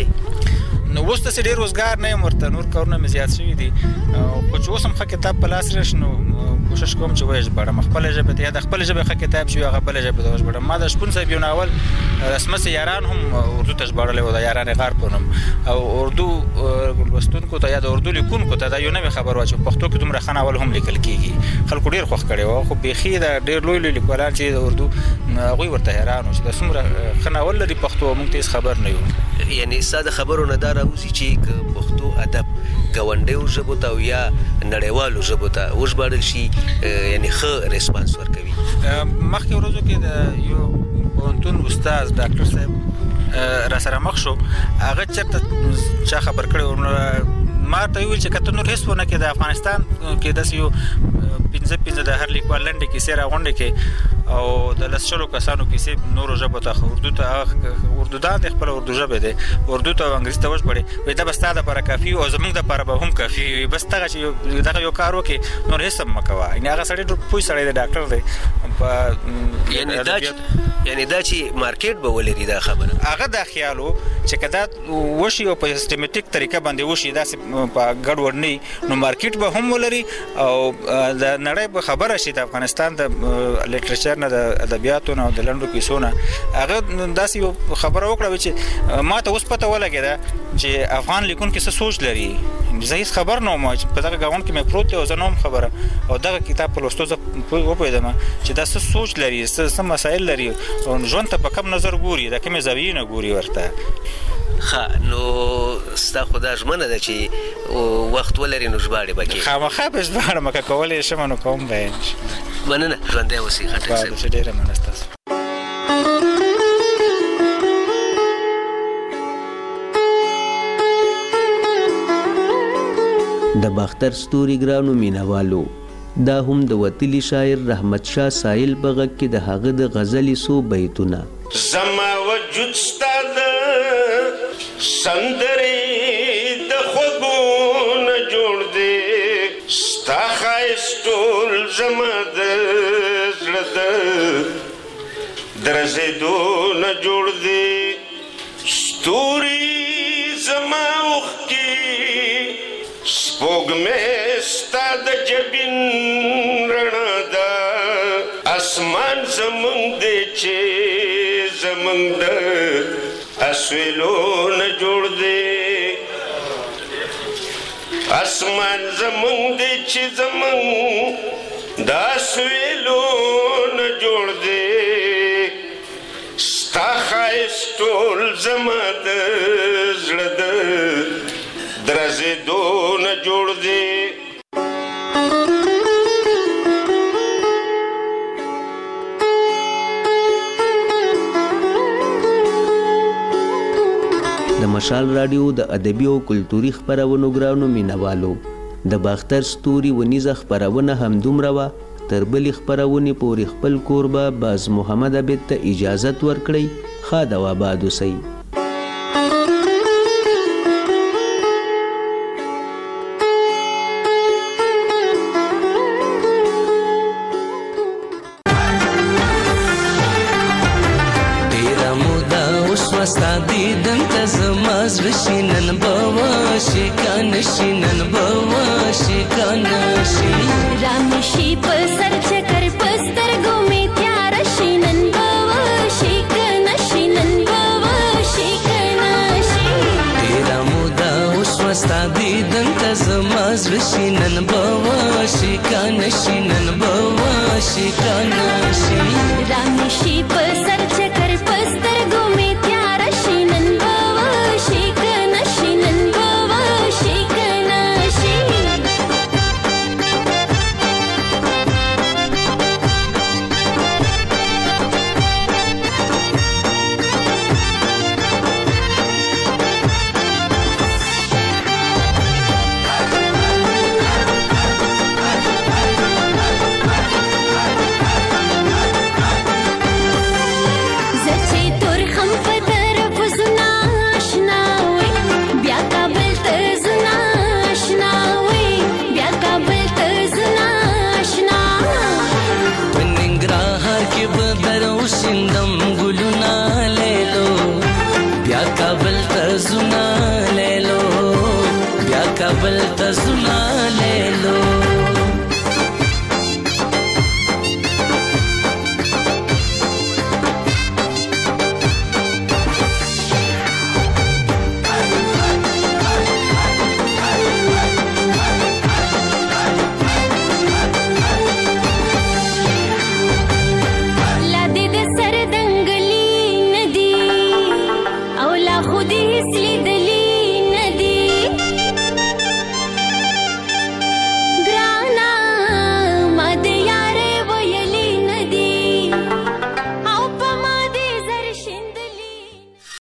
Speaker 19: نو اوس داسې ډېر روزګار نه یم ورته. نور کارونه مې زیات شوي دي خو چې اوس هم ښه کتاب په لاس راشي نو کوشش کوم چې ویې ژباړم خپله ژبه ته. یا د خپلې ژبې ښه کتاب چې وي هغه بله ژبه ته وژباړم. ما د شپون صاحب یو ناول رسمس یاران هم اردو ته ژباړلی و د یاران غار په نوم او اردو لوستونکو ته یا د اردو لیکونکو ته دا یو نوې خبر وه چې په پښتو کې دومره ښه ناول هم لیکل کېږي. خلکو ډېر خوښ کړی و. خو بیخي د ډېر لوی لوی لیکوالان چې د اردو هغوی ورته حیران وو چې دا څومره ښه ناول لري پښتو موږ ته هېڅ خبر نه یو.
Speaker 12: یعنې ستا د خبرو نه دا راوځي چې که پښتو ادب ګاونډیو ژبو ته او یا نړیوالو ژبو ته وژباړل شي یعنې ښه ریسپانس ورکوي.
Speaker 19: مخکې ورځو کې د یو پوهنتون استاد ډاکټر صاحب را سره مخ شو. هغه چېرته چا خبر کړی و ما ته ویل چې که ته نور هېڅ ونه کړې د افغانستان کې داسې یو 15 د هر لیکوال لنډې کیسې راغونډې کړې او د 10 کسانو کیسې نورو ژبو ته اردو ته اردودان دی خپله اردو ژبه دی اردو ته او انګریزي ته وژباړې وایي دا به ستا دپاره کافي او زموږ دپاره به هم کافي وي. بس دغه چې دغه یو کار وکړې نور هېڅ هم مه کوه. یعنې هغه سړی ډېر پوه سړی دی ډاکټر دی.
Speaker 12: یعنې دا چې مارکیټ به ولري دا خبره
Speaker 19: هغه دا خیال و چې که دا وشي او په سیستمټیک طریقه باندې وشي داسې په ګډوډ نه وي نو مارکیټ به هم ولري او د نړۍ به خبره شي د افغانستان د لیټریچر نه د ادبیاتو نه او د لنډو کیسو نه. هغه داسې یو خبره وکړه چې ما ته اوس پته ولګېده چې افغان لیکونکي څه سوچ لري. زه هېڅ خبر نه وم په دغه ګاونډ کې مې پروت دی او زه نه وم خبره او دغه کتاب په لوستو زه وپوهېدم چې دا څه سوچ لري څه مسایل لري او ژوند ته په کم نظر ګوري د کومې زاویې نه ګوري ورته.
Speaker 12: ښه نو ستا خو دا ژمنه ده چې وخت ولري نو ژباړې به کې؟
Speaker 19: خامخا به ژباړم که کولی شم نو کوم به یې.
Speaker 12: مننه ژوندی اوسې خټک صاحب.
Speaker 19: ډېره مننه ستاسو.
Speaker 12: د باختر ستوري ګرانو مینوالو دا هم د وتلي شاعر رحمت شاه سایل په غږ کې د هغه د غزلې څو بیتونه.
Speaker 2: زما وجود ستا د سندرې د خوږو نه جوړ دی ستا ښایست ټول زما د زړه د درزېدو نه جوړ دی ستوري زما اوښکې سپوږمۍ ستا د جبین رڼا ده اسمان زمونږ دی چې زمونږ د اسویلو نه جوړ دی اسمان زمونږ دی چې زمونږ د اسویلو نه جوړ دی ستا ښایست ټول زما د زړه د درزېدو نه جوړ دی.
Speaker 12: د مشال راډیو د ادبي او کلتوري خپرونو ګرانو مینوالو د باختر ستوري ونیزه خپرونه همدومره وه. تر بلې خپرونې پورې خپل کوربه باز محمد عبید ته اجازت ورکړئ. ښاد او آباد اوسئ.
Speaker 5: ډېره موده اوس
Speaker 4: وستا دیدن ته زما زړه شي نن به وشي کنه شي نن به وشي کنه شي
Speaker 5: رامشي په سر چکر پستر ګومې تیار شي نن به وشي کنه شي نن به وشي کنه شي
Speaker 4: تیرا مودا اوس وستا دیدن ته زما زړه شي نن به وشي کنه شي